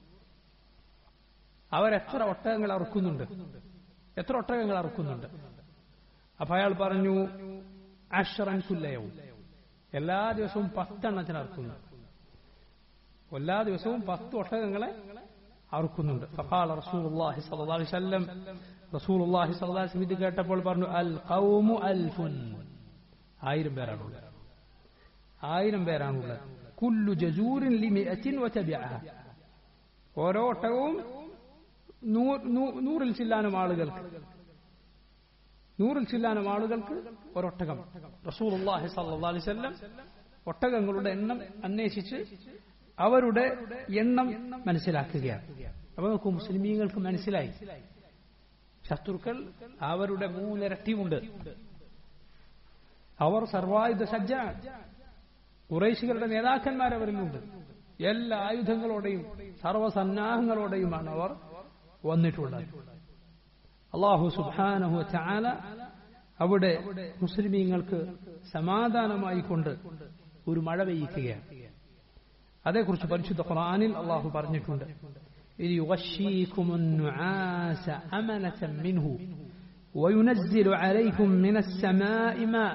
അവരെത്ര ഒട്ടകങ്ങൾ അറുക്കുന്നുണ്ട്, എത്ര ഒട്ടകങ്ങൾ അറുക്കുന്നുണ്ട്? അപ്പൊ അയാൾ പറഞ്ഞു, അശ്റൻ കുല്ലയവും, എല്ലാ ദിവസവും പത്തെണ്ണത്തിന് അറുക്കുന്നു, എല്ലാ ദിവസവും പത്ത് ഒട്ടകങ്ങളെ അറുക്കുന്നുണ്ട്. ഫഖാല റസൂലുള്ളാഹി സ്വല്ലല്ലാഹു അലൈഹി വസല്ലം, റസൂലുള്ളാഹി സ്വല്ലല്ലാഹു അലൈഹി വസല്ലം ഇത് കേട്ടപ്പോൾ പറഞ്ഞു, അൽ ഖൗമു അൽഫുൻ, ആയിരം പേരാണുള്ളത്, ആയിരം പേരാണുള്ളത്. കുല്ലു ജസൂരിൻ ലിമിഅത്തിൻ വതബിഅഹ, ഓരോ ഒട്ടകവും നൂറിൽ ചില്ലാനും ആളുകൾക്ക്, നൂറിൽ ചില്ലാനും ആളുകൾക്ക് ഒരൊട്ടകം. റസൂലുള്ളാഹി സ്വല്ലല്ലാഹു അലൈഹി വസല്ലം ഒട്ടകങ്ങളുടെ എണ്ണം അന്വേഷിച്ച് അവരുടെ എണ്ണം മനസ്സിലാക്കുകയാണ്. അപ്പൊ നോക്കൂ, മുസ്ലിമീങ്ങൾക്ക് മനസ്സിലായി ശത്രുക്കൾ അവരുടെ മൂന്നിരട്ടിയുണ്ട്, അവർ സർവായുധ സജ്ജാണ്, ഖുറൈശികളുടെ നേതാക്കന്മാർ അവരിലുണ്ട്, എല്ലാ ആയുധങ്ങളോടെയും സർവസന്നാഹങ്ങളോടെയുമാണ് അവർ വന്നിട്ടുള്ളത്. അല്ലാഹു സുബ്ഹാനഹു വ തആല അവിടെ മുസ്ലിമീങ്ങൾക്ക് സമാധാനമായി കൊണ്ട് ഒരു മഴ പെയ്യിക്കുകയാണ്. അതേക്കുറിച്ച് പരിശുദ്ധ ഖുർആനിൽ അല്ലാഹു പറഞ്ഞിട്ടുണ്ട്, إذ يغشيكم النعاس أمنة منه وينزل عليكم من السماء ماء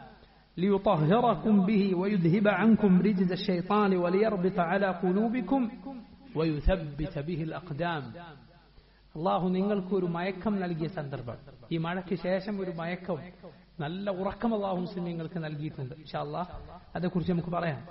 ليطهركم به ويذهب عنكم رجز الشيطان وليربط على قلوبكم ويثبت به الأقدام. അള്ളാഹു നിങ്ങൾക്ക് ഒരു മയക്കം നൽകിയ സന്ദർഭം, ഈ മഴയ്ക്ക് ശേഷം ഒരു മയക്കം, നല്ല ഉറക്കം അള്ളാഹു മുസ്ലിമീങ്ങൾക്ക് നൽകിയിട്ടുണ്ട്. ഇൻഷാ അല്ലാഹ് അതേക്കുറിച്ച് നമുക്ക് പറയാം.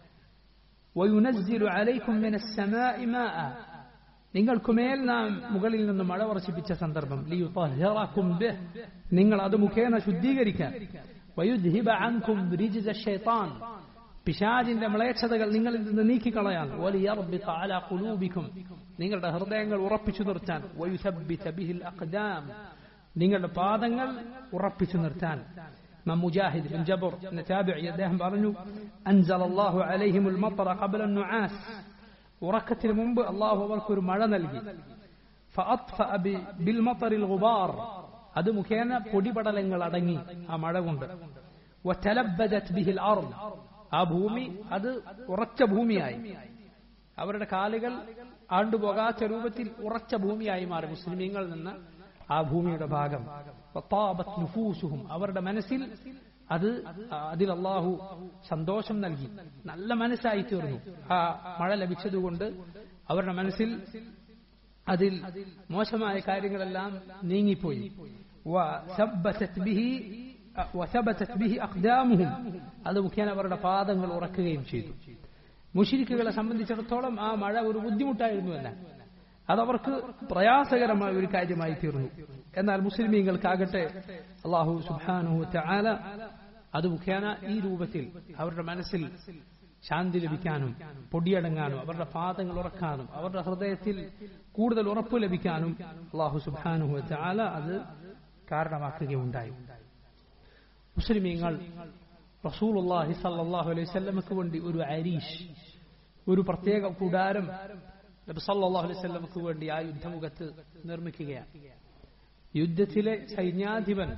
وينزل عليكم من السماء ماء, നിങ്ങൾക്കുമേൽ നാം മുകളിൽ നിന്ന് മഴ വർഷിപ്പിച്ച സന്ദർഭം, ലിയുطهركم به, നിങ്ങൾ അത് മുഖേന ശുദ്ധീകരിക്കാൻ, ويذهب عنكم رجز الشيطان, പിശാചിന്റെ മ്ലേച്ഛതകൾ നിങ്ങളിൽ നിന്ന് നീക്കിക്കളയാൻ, وليربط على قلوبكم, നിങ്ങളുടെ ഹൃദയങ്ങൾ ഉറപ്പിച്ചു നിർത്താൻ, ويثبت به الأقدام, നിങ്ങളുടെ പാദങ്ങൾ ഉറപ്പിച്ചു നിർത്താൻ. മുജാഹിദ് ബിൻ ജബർ എന്ന താബിഈ അദ്ദേഹം പറഞ്ഞു, അൻസല അല്ലാഹു അലൈഹിമുൽ മطر ഖബല النعاس, ഉറക്കത്തിന് മുമ്പ് അല്ലാഹു അവർക്ക് ഒരു മഴ നൽകി. ഫഅത്ഫഅ ബിൽമطر الغبار, അത് മുഖേന പൊടിപടലങ്ങൾ അടങ്ങി ആ മഴ കൊണ്ട്. വതലബ്ബദത് ബിഹിൽ അർദ്, ആ ഭൂമി അത് ഉറച്ച ഭൂമിയായി, അവരുടെ കാലുകൾ ആണ്ടുപോകാത്ത രൂപത്തിൽ ഉറച്ച ഭൂമിയായി മാറി മുസ്ലിമീങ്ങളിൽ നിന്ന് ആ ഭൂമിയുടെ ഭാഗം. വതാബത് നുഫൂസുഹും, അവരുടെ മനസ്സിൽ അത് അതിൽ അല്ലാഹു സന്തോഷം നൽകി, നല്ല മനസ്സായി തീർന്നു. ആ മഴ ലഭിച്ചതുകൊണ്ട് അവരുടെ മനസ്സിൽ അതിൽ മോശമായ കാര്യങ്ങളെല്ലാം നീങ്ങിപ്പോയി. വസബ്ബതത് ബിഹി വസബതത് ബിഹി അഖ്ദാമുഹും, അത് മുഖേന അവരുടെ പാദങ്ങൾ ഉറക്കുകയും ചെയ്തു. മുശ്രിക്കുകളെ സംബന്ധിച്ചിടത്തോളം ആ മഴ ഒരു ബുദ്ധിമുട്ടായിരുന്നുവല്ല, അതവർക്ക് പ്രയാസകരമായ ഒരു കാര്യമായി തീർന്നു. എന്നാൽ മുസ്ലിമീങ്ങൾക്കാകട്ടെ അല്ലാഹു സുബ്ഹാനഹു വ തആല അത് മുഖേന ഈ രൂപത്തിൽ അവരുടെ മനസ്സിൽ ശാന്തി ലഭിക്കാനും പൊടിയടങ്ങാനും അവരുടെ പാദങ്ങൾ ഉറക്കാനും അവരുടെ ഹൃദയത്തിൽ കൂടുതൽ ഉറപ്പ് ലഭിക്കാനും അല്ലാഹു സുബ്ഹാനഹു വ തആല അത് കാരണമാക്കുകയുണ്ടായി. മുസ്ലിമീങ്ങൾ റസൂലുള്ളാഹി സ്വല്ലല്ലാഹു അലൈഹി വസല്ലമക്ക് വേണ്ടി ഒരു അരീഷ്, ഒരു പ്രത്യേക കൂടാരം നബി സല്ലല്ലാഹു അലൈഹി വസല്ലമക്ക് വേണ്ടി ആ യുദ്ധമുഖത്ത് നിർമ്മിക്കുകയാണ്. യുദ്ധത്തിലെ സൈന്യാധിപൻ,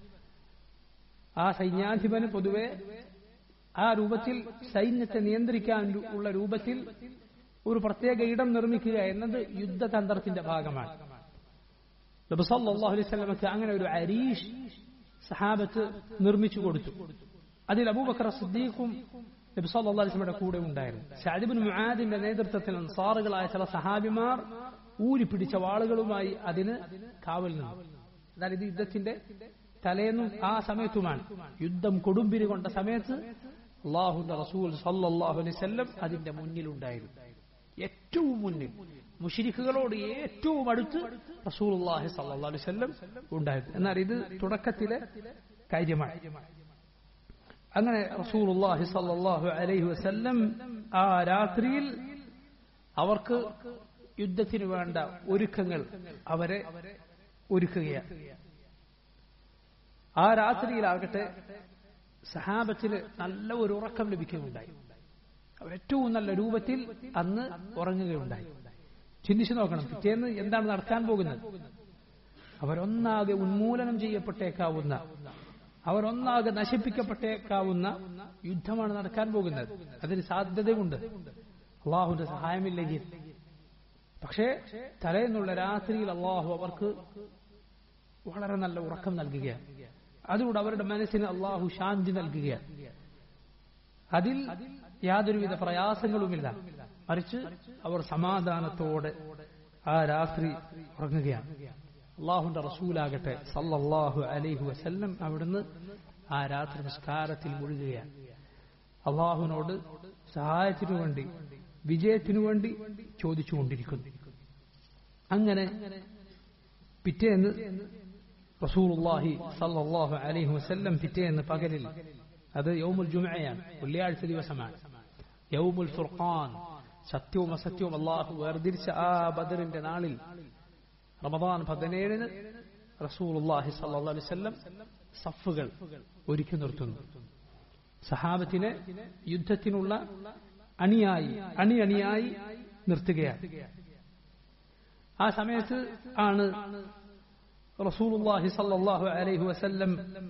ആ സൈന്യാധിപന് പൊതുവെ ആ രൂപത്തിൽ സൈന്യത്തെ നിയന്ത്രിക്കാൻ ഉള്ള രൂപത്തിൽ ഒരു പ്രത്യേക ഇടം നിർമ്മിക്കുക എന്നത് യുദ്ധതന്ത്രത്തിന്റെ ഭാഗമാണ്. നബി സല്ലല്ലാഹു അലൈഹി വസല്ലമക്ക് അങ്ങനെ ഒരു അരീഷ് സഹാബത്ത് നിർമ്മിച്ചു കൊടുത്തു. അതിൽ അബൂബക്കർ സിദ്ദീഖും നബി സല്ലല്ലാഹു അലൈഹി വസല്ലമയുടെ കൂടെ ഉണ്ടായിരുന്നു. സഅദ് ഇബ്നു മുആദിന്റെ നേതൃത്വത്തിൽ അൻസാറുകളായ ചില സഹാബിമാർ ഊരിപ്പിടിച്ച വാളുകളുമായി അതിന് കാവൽ നിന്നു. എന്നാൽ ഇത് യുദ്ധത്തിന്റെ തലേന്നും ആ സമയത്തുമാണ്. യുദ്ധം കൊടുമ്പിരി കൊണ്ട സമയത്ത് അല്ലാഹുവിന്റെ റസൂൽ സല്ലല്ലാഹു അലൈഹി വസല്ലം അതിന്റെ മുന്നിലുണ്ടായിരുന്നു, ഏറ്റവും മുന്നിൽ, മുശ്രിക്കുകളോട് ഏറ്റവും അടുത്ത് റസൂലുള്ളാഹി സല്ലല്ലാഹു അലൈഹി വസല്ലം ഉണ്ടായിരുന്നു. എന്നാൽ ഇത് തുടക്കത്തിലെ കാര്യമാണ്. അങ്ങനെ റസൂലുള്ളാഹി സല്ലല്ലാഹു അലൈഹി വസല്ലം ആ രാത്രിയിൽ അവർക്ക് യുദ്ധത്തിന് വേണ്ട ഒരുക്കങ്ങൾ അവരെ ഒരുക്കുകയാണ്. ആ രാത്രിയിലാകട്ടെ സഹാബത്തിന് നല്ല ഒരു ഉറക്കം ലഭിക്കുകയുണ്ടായി. അവർ ഏറ്റവും നല്ല രൂപത്തിൽ അന്ന് ഉറങ്ങുകയുണ്ടായി. ചിന്തിച്ചു നോക്കണം, പിറ്റേന്ന് എന്താണ് നടക്കാൻ പോകുന്നത്? അവരൊന്നാകെ ഉന്മൂലനം ചെയ്യപ്പെട്ടേക്കാവുന്ന, അവരൊന്നാകെ നശിപ്പിക്കപ്പെട്ടേക്കാവുന്ന യുദ്ധമാണ് നടക്കാൻ പോകുന്നത്. അതിന് സാധ്യതയുണ്ട് അള്ളാഹുവിന്റെ സഹായമില്ലെങ്കിൽ. പക്ഷേ തലേന്നുള്ള രാത്രിയിൽ അള്ളാഹു അവർക്ക് വളരെ നല്ല ഉറക്കം നൽകുകയാണ്. അതുകൊണ്ട് അവരുടെ മനസ്സിന് അള്ളാഹു ശാന്തി നൽകുകയാണ്. അതിൽ യാതൊരുവിധ പ്രയാസങ്ങളുമില്ല, മറിച്ച് അവർ സമാധാനത്തോടെ ആ രാത്രി ഉറങ്ങുകയാണ്. അള്ളാഹുന്റെ റസൂലാകട്ടെ സല്ലല്ലാഹു അലൈഹി വസല്ലം അവിടുന്ന് ആ രാത്രി നിസ്കാരത്തിൽ മുഴുകുകയാണ്. അള്ളാഹുവിനോട് സഹായത്തിനു വേണ്ടി, വിജയത്തിനു വേണ്ടി ചോദിച്ചുകൊണ്ടിരിക്കുന്നു. അങ്ങനെ പിറ്റേന്ന് റസൂലുള്ളാഹി സല്ലല്ലാഹു അലൈഹി വസല്ലം പിറ്റേന്ന് പകലിൽ, അത് യൗമുൽ ജുമുഅയാണ്, വെള്ളിയാഴ്ച ദിവസമാണ്, യൗമുൽ ഫുർഖാൻ, സത്യവും അസത്യവും അള്ളാഹു വേർതിരിച്ച ആ ബദറിന്റെ നാളിൽ റമദാൻ പതിനേഴിന് റസൂലുള്ളാഹി സല്ലല്ലാഹു അലൈഹി വസല്ലം സഫുകൾ ഒരുക്കി നിർത്തുന്നു. സഹാബത്തിനെ യുദ്ധത്തിനുള്ള അണിയായി അണിയണിയായി നിർത്തുകയാണ്. ആ സമയത്ത് ആണ് റസൂലുള്ളാഹി സല്ലല്ലാഹു അലൈഹി വസല്ലം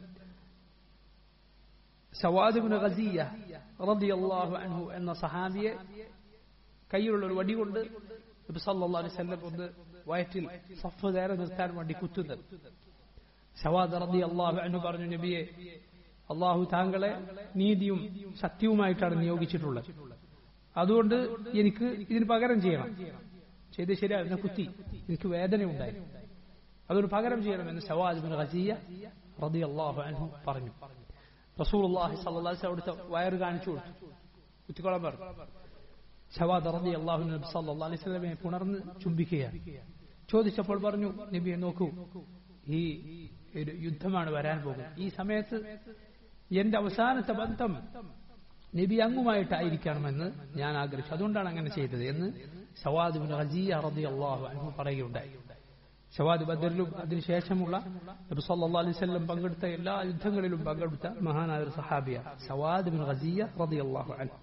സവാദ് ഇബ്നു ഗസിയ റളിയല്ലാഹു അൻഹു എന്ന സഹാബിയെ കയ്യിലുള്ള ഒരു വടി കൊണ്ട് നബി സല്ലല്ലാഹു അലൈഹി വസല്ലം ഒന്ന് വയറ്റിൽ സഫ് നേരെ നിർത്താൻ വേണ്ടി കുത്തുന്നത്. സവാദ് റളിയല്ലാഹു അൻഹു പറഞ്ഞു, നബിയെ, അള്ളാഹു താങ്കളെ നീതിയും സത്യവുമായിട്ടാണ് നിയോഗിച്ചിട്ടുള്ളത്, അതുകൊണ്ട് എനിക്ക് ഇതിന് പകരം ചെയ്യണം. ചെയ്ത് ശരിയാ, എന്നെ കുത്തി, എനിക്ക് വേദനയുണ്ടായി, അതൊരു പകരം ചെയ്യണമെന്ന് സവാദ് ഇബ്നു ഗസിയ റളിയല്ലാഹു അൻഹു പറഞ്ഞു. റസൂലുള്ളാഹി സ്വല്ലല്ലാഹു അലൈഹി വസല്ലം അവിടുത്തെ വയറ് കാണിച്ചു കൊടുത്തു, കുത്തിക്കോളാൻ പറഞ്ഞു. സവാദ് റളിയല്ലാഹു അൻഹു നബി സല്ലല്ലാഹു അലൈഹി വസല്ലമയെ പുണർന്ന് ചുംബിക്കുകയാണ്. ചോദിച്ചപ്പോൾ പറഞ്ഞു, നബിയെ നോക്കൂ, ഈ യുദ്ധമാണ് വരാൻ പോകുന്നത്, ഈ സമയത്ത് എന്റെ അവസാനത്തെ ബന്ധം നബി അങ്ങുമായിട്ടായിരിക്കണമെന്ന് ഞാൻ ആഗ്രഹിച്ചു, അതുകൊണ്ടാണ് അങ്ങനെ ചെയ്തത് എന്ന് സവാദ് ഇബ്നു ഗസിയ റളിയല്ലാഹു അൻഹു പറയുകയുണ്ടായി. സവാദ് ബദറിലും അതിനുശേഷമുള്ള നബി സല്ലല്ലാഹു അലൈഹി വസല്ലം പങ്കെടുത്ത എല്ലാ യുദ്ധങ്ങളിലും പങ്കെടുത്ത മഹാനായ ഒരു സഹാബിയാണ് സവാദ് ഇബ്നു ഗസിയ റളിയല്ലാഹു അൻഹു.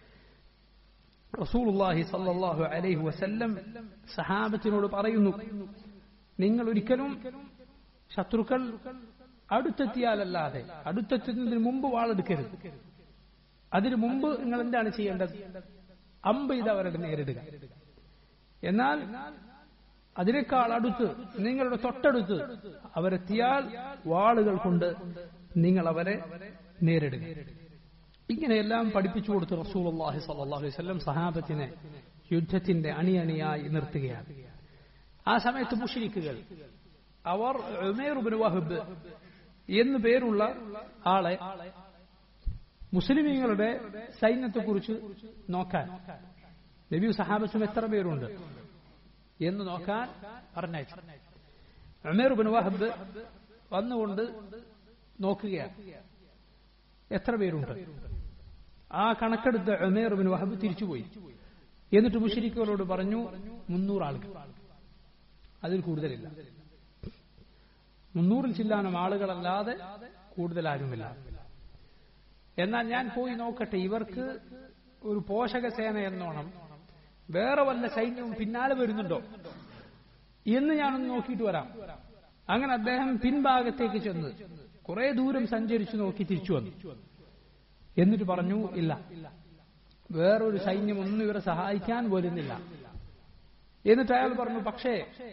റസൂലുള്ളാഹി സല്ലല്ലാഹു അലൈഹി വസല്ലം സഹാബത്തിനോട് പറയുന്നു, നിങ്ങൾ ഒരിക്കലും ശത്രുക്കൾ അടുത്തെത്തിയാലല്ലാതെ, അടുത്തെത്തുന്നതിന് മുമ്പ് വാളെടുക്കരുത്. അതിനു മുമ്പ് നിങ്ങൾ എന്താണ് ചെയ്യേണ്ടത്? അമ്പ് ചെയ്ത് അവരുടെ നേരിടുക. എന്നാൽ അതിനേക്കാൾ അടുത്ത്, നിങ്ങളുടെ തൊട്ടടുത്ത് അവരെത്തിയാൽ വാളുകൾ കൊണ്ട് നിങ്ങൾ അവരെ നേരിടുക. ഇങ്ങനെയെല്ലാം പഠിപ്പിച്ചു കൊടുത്ത് റസൂലുള്ളാഹി സ്വല്ലല്ലാഹു അലൈഹി വസല്ലം സഹാബത്തിനെ യുദ്ധത്തിന്റെ അണിയണിയായി നിർത്തുകയാണ്. ആ സമയത്ത് മുശ്രിക്കുകൾ അവർ ഉമൈർ ഇബ്നു വഹബ് എന്നു പേരുള്ള ആളെ മുസ്ലിമീങ്ങളുടെ സൈന്യത്തെക്കുറിച്ച് നോക്കാൻ, നബിയും സഹാബത്തും എത്ര പേരുണ്ട് എന്ന് നോക്കാൻ പറഞ്ഞയച്ചു. ഉമൈർ ഇബ്നു വഹബ് വന്നുകൊണ്ട് നോക്കുകയാണ്. എത്ര പേരുണ്ട്? ആ കണക്കെടുത്ത് ഉമൈർ ഇബ്നു വഹബ് തിരിച്ചുപോയി. എന്നിട്ട് മുശ്രിക്കുകളോട് പറഞ്ഞു, മുന്നൂറ് ആളുകൾ, അതിൽ കൂടുതലില്ല. മുന്നൂറിൽ ചില്ലാനം ആളുകളല്ലാതെ കൂടുതൽ ആരുമില്ല. എന്നാൽ ഞാൻ പോയി നോക്കട്ടെ, ഇവർക്ക് ഒരു പോഷക സേന എന്നോണം വേറെ വല്ല സൈന്യവും പിന്നാലെ വരുന്നുണ്ടോ എന്ന് ഞാനൊന്ന് നോക്കിയിട്ട് വരാം. അങ്ങനെ അദ്ദേഹം പിൻഭാഗത്തേക്ക് ചെന്ന് കുറെ ദൂരം സഞ്ചരിച്ചു നോക്കി തിരിച്ചു വന്നു. എന്നിട്ട് പറഞ്ഞു, ഇല്ല, വേറൊരു സൈന്യം ഒന്നും ഇവരെ സഹായിക്കാൻ വരുന്നില്ല. എന്നിട്ട് അയാൾ പറഞ്ഞു, പക്ഷേ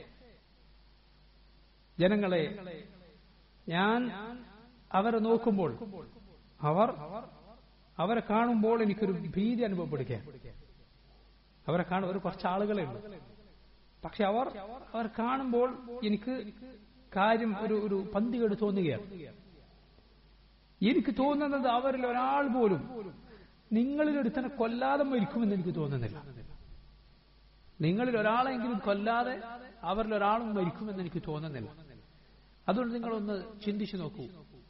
ജനങ്ങളെ, ഞാൻ അവരെ നോക്കുമ്പോൾ, അവർ അവരെ കാണുമ്പോൾ എനിക്കൊരു ഭീതി അനുഭവപ്പെടുക. അവരെ കാണും, ഒരു കുറച്ച് ആളുകളെ ഉള്ളൂ, പക്ഷെ അവർ അവർ കാണുമ്പോൾ എനിക്ക് കാര്യം ഒരു ഒരു പന്തികേട് തോന്നുകയാണ്. എനിക്ക് തോന്നുന്നത് അവരിൽ ഒരാൾ പോലും നിങ്ങളിൽ ഒരുത്തനെ കൊല്ലാതെ മരിക്കുമെന്ന് എനിക്ക് തോന്നുന്നില്ല. നിങ്ങളിൽ ഒരാളെങ്കിലും കൊല്ലാതെ അവരിൽ ഒരാളും മരിക്കുമെന്ന് എനിക്ക് തോന്നുന്നില്ല. അതുകൊണ്ട് നിങ്ങളൊന്ന് ചിന്തിച്ചു നോക്കൂ.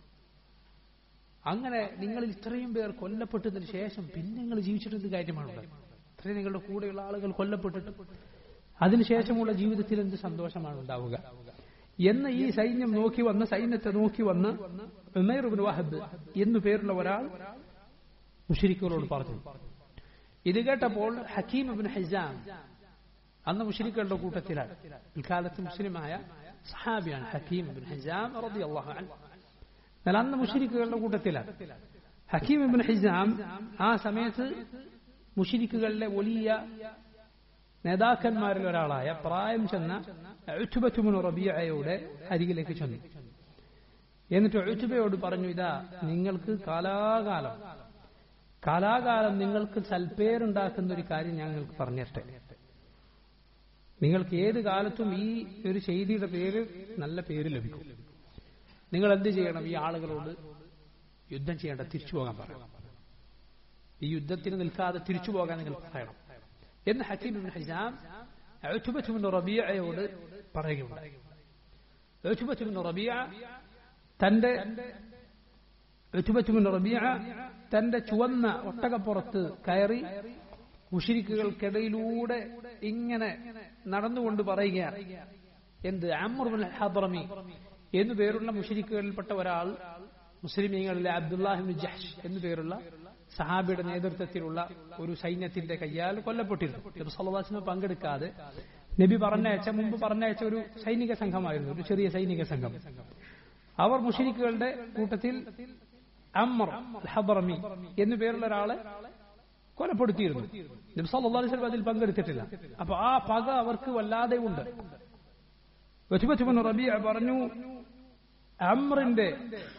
അങ്ങനെ നിങ്ങളിൽ ഇത്രയും പേർ കൊല്ലപ്പെട്ടതിന് ശേഷം പിന്നെ നിങ്ങൾ ജീവിച്ചിട്ട് കാര്യമാണുള്ളത്? ഇത്രയും നിങ്ങളുടെ കൂടെയുള്ള ആളുകൾ കൊല്ലപ്പെട്ടിട്ട് അതിനുശേഷമുള്ള ജീവിതത്തിൽ എന്ത് സന്തോഷമാണ് ഉണ്ടാവുക എന്ന് ഈ സൈന്യം നോക്കി വന്ന് സൈന്യത്തെ നോക്കി വന്ന് ഉമൈർ ഇബ്നു വഹബ് എന്നു പേരുള്ള ഒരാൾ മുശ്രിക്കുകളോട് പറഞ്ഞു. ഇത് കേട്ടപ്പോൾ ഹക്കീം ഇബ്നു ഹിസാം, അന്ന് മുശ്രിക്കുകളുടെ കൂട്ടത്തിലാണ്, ഇക്കാലത്ത് മുസ്ലിമായ സഹാബിയാണ് ഹക്കീം ഇബ്നു ഹിസാം റളിയല്ലാഹു അൻഹു. എന്നാൽ അന്ന് മുശ്രിക്കുകളുടെ കൂട്ടത്തിലാണ്. ഹക്കീം ഇബ്നു ഹിസാം ആ സമയത്ത് മുശ്രിക്കുകളിലെ വലിയ നേതാക്കന്മാരിൽ ഒരാളായ പ്രായം ചെന്ന ഉത്ബത്ത് ഇബ്നു റബീഅയുടെ അരികിലേക്ക് ചെന്നു. എന്നിട്ട് ഉത്ബയോട് പറഞ്ഞു, ഇതാ നിങ്ങൾക്ക് കാലാകാലം കാലാകാലം നിങ്ങൾക്ക് സൽപ്പേരുണ്ടാക്കുന്ന ഒരു കാര്യം ഞാൻ നിങ്ങൾക്ക് പറഞ്ഞിട്ടെ. നിങ്ങൾക്ക് ഏത് കാലത്തും ഈ ഒരു ചെയ്തിയുടെ പേര് നല്ല പേര് ലഭിക്കും. നിങ്ങൾ എന്ത് ചെയ്യണം? ഈ ആളുകളോട് യുദ്ധം ചെയ്യേണ്ട, തിരിച്ചു പോകാൻ പറയണം. ഈ യുദ്ധത്തിന് നിൽക്കാതെ തിരിച്ചു പോകാൻ നിങ്ങൾ പറയണം എന്ന് ഹക്കീം ഇബ്നു ഹിസാം ഉത്ബത്ത് ഇബ്നു റബീഅയോട് പറയുകയുണ്ടായി. ഉത്ബത്ത് ഇബ്നു റബീഅ തന്റെ ഉത്ബത്ത് ഇബ്നു റബീഅ തന്റെ ചുവന്ന ഒട്ടകപ്പുറത്ത് കയറി മുശ്രിക്കുകൾക്കിടയിലൂടെ ഇങ്ങനെ നടന്നുകൊണ്ട് പറയുകയാണ്. എന്ത്? അംർ ഇബ്നുൽ ഹദ്റമി എന്നു പേരുള്ള മുശ്രിക്കുകളിൽപ്പെട്ട ഒരാൾ മുസ്ലിമീങ്ങളിലെ അബ്ദുല്ലാഹ് ഇബ്നു ജഹ്ഷ് എന്നു പേരുള്ള സഹാബിയുടെ നേതൃത്വത്തിലുള്ള ഒരു സൈന്യത്തിന്റെ കയ്യാൽ കൊല്ലപ്പെട്ടിരുന്നു. നബി സല്ലല്ലാഹു അലൈഹി വസല്ലം പങ്കെടുക്കാതെ നബി പറഞ്ഞയച്ച മുമ്പ് പറഞ്ഞയച്ച ഒരു സൈനിക സംഘമായിരുന്നു, ഒരു ചെറിയ സൈനിക സംഘം. അവർ മുശ്രിക്കുകളുടെ കൂട്ടത്തിൽ അംർ അൽ ഹദ്റമി എന്നു പേരുള്ള ഒരാളെ കൊലപ്പെടുത്തിയിരുന്നു. നബി സല്ലല്ലാഹു അലൈഹി വസല്ലം അതിൽ പങ്കെടുത്തിട്ടില്ല. അപ്പൊ ആ പക അവർക്ക് വല്ലാതെ ഉണ്ട്. ഉത്ബത്ത് ഇബ്നു റബീഅ പറഞ്ഞു, അംറിന്റെ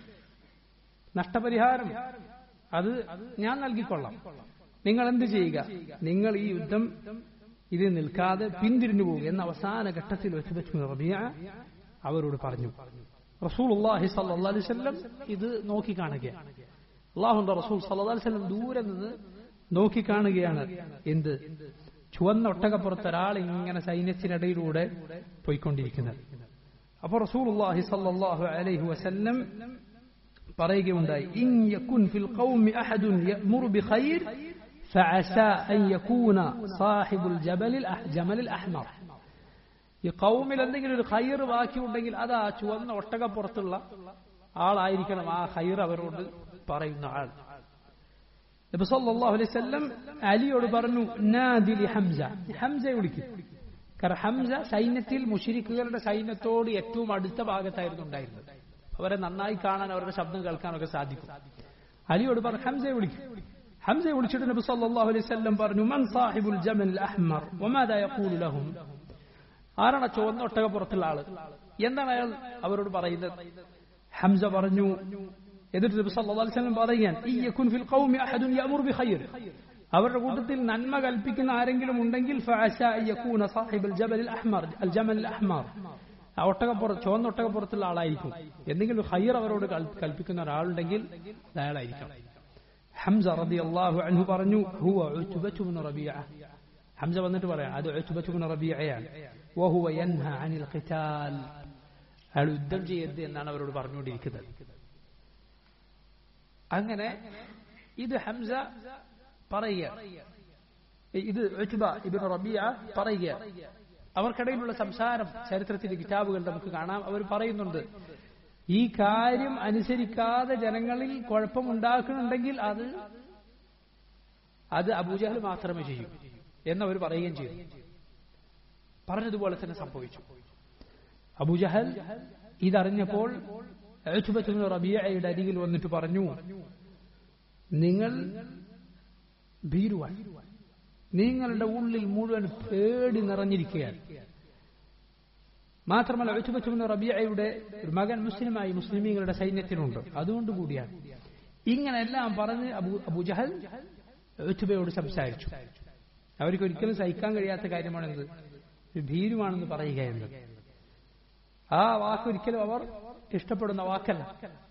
നഷ്ടപരിഹാരം അത് ഞാൻ നൽകിക്കൊള്ളാം. നിങ്ങൾ എന്ത് ചെയ്യുക? നിങ്ങൾ ഈ യുദ്ധം ഇത് നിൽക്കാതെ പിന്തിരിഞ്ഞു പോകുക എന്ന അവസാന ഘട്ടത്തിൽ ഉത്ബത്ത് ഇബ്നു റബീഅ അവരോട് പറഞ്ഞു. റസൂലുള്ളാഹി സ്വല്ലല്ലാഹു അലൈഹി വസല്ലം ഇത് നോക്കി കാണുകയാണ്. അല്ലാഹുവിന്റെ റസൂൽ സ്വല്ലല്ലാഹു അലൈഹി വസല്ലം ദൂരെ നിന്ന് നോക്കി കാണുകയാണ്. എന്ത്? ചുവന്ന ഒട്ടകപ്പുറത്ത് ഒരാൾ ഇങ്ങനെ സൈന്യത്തിനിടയിലൂടെ പോയിക്കൊണ്ടിരിക്കുന്നത്. അപ്പോൾ റസൂലുള്ളാഹി സ്വല്ലല്ലാഹു അലൈഹി വസല്ലം പറയുകയുണ്ടായി, ഇൻ യകുൻ ഫിൽ ഖൗമി അഹദുൻ യഅ്മുറു ബിഖൈർ ഫഅസാ അൻ യകൂന സാഹിബുൽ ജബലിൽ ജമലിൽ അഹ്മർ. ഈ ഖൗമിൽ എന്തെങ്കിലും ഒരു ഖൈർ ബാക്കിയുണ്ടെങ്കിൽ അത് ആ ചുവന്ന ഒട്ടകപ്പുറത്തുള്ള ആളായിരിക്കണം ആ ഖൈർ അവരോട് പറയുന്ന ആൾ. നബി സല്ലല്ലാഹു അലൈഹി വസല്ലം അലിയോട് പറഞ്ഞു, നാദി ലി ഹംസ, ഹംസയെ വിളിക്കും. കാരണം ഹംസ സൈന്യത്തിൽ മുശ്രിക്കുകളുടെ സൈന്യത്തോട് ഏറ്റവും അടുത്ത ഭാഗത്തായിരുന്നു ഉണ്ടായിരുന്നത്. അവരെ നന്നായി കാണാൻ, അവരുടെ ശബ്ദം കേൾക്കാനൊക്കെ സാധിക്കും. അലിയോട് പറഞ്ഞു, ഹംസയെ വിളിക്കും. ഹംസയെ വിളിച്ചിട്ട് നബി സല്ലല്ലാഹു അലൈഹി വസല്ലം പറഞ്ഞു, മൻ സാഹിബുൽ ജമൽ അഹ്മർ വമാദാ യഖൂലു ലഹും. ആരാണ് ചുവന്ന ഒട്ടകപ്പുറത്തുള്ള ആള്? എന്താണ് അയാൾ അവരോട് പറയുന്നത്? ഹംസ പറഞ്ഞു. എന്നിട്ട് നബി സല്ലല്ലാഹു അലൈഹി വസല്ലം പറയുകയാണ്, ഇയകുൻ ഫിൽ ഖൗമി അഹദുൻ യഅ്മുറു ബിഖൈർ. അവരുടെ കൂട്ടത്തിൽ നന്മ കൽപ്പിക്കുന്ന ആരെങ്കിലും ഉണ്ടെങ്കിൽ ഫഅസാ യകൂന സാഹിബുൽ ജബലിൽ അഹ്മർ അൽ ജമൽ അഹ്മർ. ആ ഒട്ടകപ്പുറത്ത് ചുവന്ന ഒട്ടകപ്പുറത്തുള്ള ആളായിരിക്കും. എന്തെങ്കിലും ഖൈർ അവരോട് കൽപ്പിക്കുന്ന ഒരാളുണ്ടെങ്കിൽ അയാളായിരിക്കും. ഹംസ റളിയല്ലാഹു അൻഹു പറഞ്ഞു, ഹുവ ഉത്ബത്ത് ഇബ്നു റബീഅ. ഹംസ വന്നിട്ട് പറയാം, അത് ഉത്ബത്ത് ഇബ്നു റബീഅയാണ്. വഹുവ യൻഹ അനിൽ ഖിതാൽ. അയാൾ യുദ്ധം ചെയ്യരുത് എന്നാണ് അവരോട് പറഞ്ഞുകൊണ്ടിരിക്കുന്നത്. അങ്ങനെ ഇത് ഹംസ പറയുക, ഇത് ഉത്ബ ഇബ്നു റബീഅ പറയുക. അവർക്കിടയിലുള്ള സംസാരം ചരിത്രത്തിലെ കിതാബുകൾ നമുക്ക് കാണാം. അവർ പറയുന്നുണ്ട്, ഈ കാര്യം അനുസരിക്കാതെ ജനങ്ങളിൽ കുഴപ്പമുണ്ടാക്കുന്നുണ്ടെങ്കിൽ അത് അത് അബൂജഹൽ മാത്രമേ ചെയ്യൂ എന്നവർ പറയുകയും ചെയ്തു. പറഞ്ഞതുപോലെ തന്നെ സംഭവിച്ചു. അബൂജഹൽ ഇതറിഞ്ഞപ്പോൾ ഉത്ബ ഇബ്നു റബീഅയുടെ അരികിൽ വന്നിട്ട് പറഞ്ഞു, നിങ്ങൾ ഭീരുവാൻ, നിങ്ങളുടെ ഉള്ളിൽ മുഴുവൻ പേടി നിറഞ്ഞിരിക്കുകയാണ്. മാത്രമല്ല ഉത്ബ ഇബ്നു റബീഅയുടെ ഒരു മകൻ മുസ്ലിമായി മുസ്ലിമീങ്ങളുടെ സൈന്യത്തിനുണ്ട്, അതുകൊണ്ട് കൂടിയാണ്. ഇങ്ങനെല്ലാം പറഞ്ഞ് അബൂ അബൂജഹൽ ഉത്ബയോട് സംസാരിച്ചു. അവർക്ക് ഒരിക്കലും സഹിക്കാൻ കഴിയാത്ത കാര്യമാണെന്ത്, ഭീരുവാണെന്ന് പറയുക എന്നത്. ആ വാക്ക് ഒരിക്കലും അവർ ഇഷ്ടപ്പെടുന്ന വാക്കല്ല.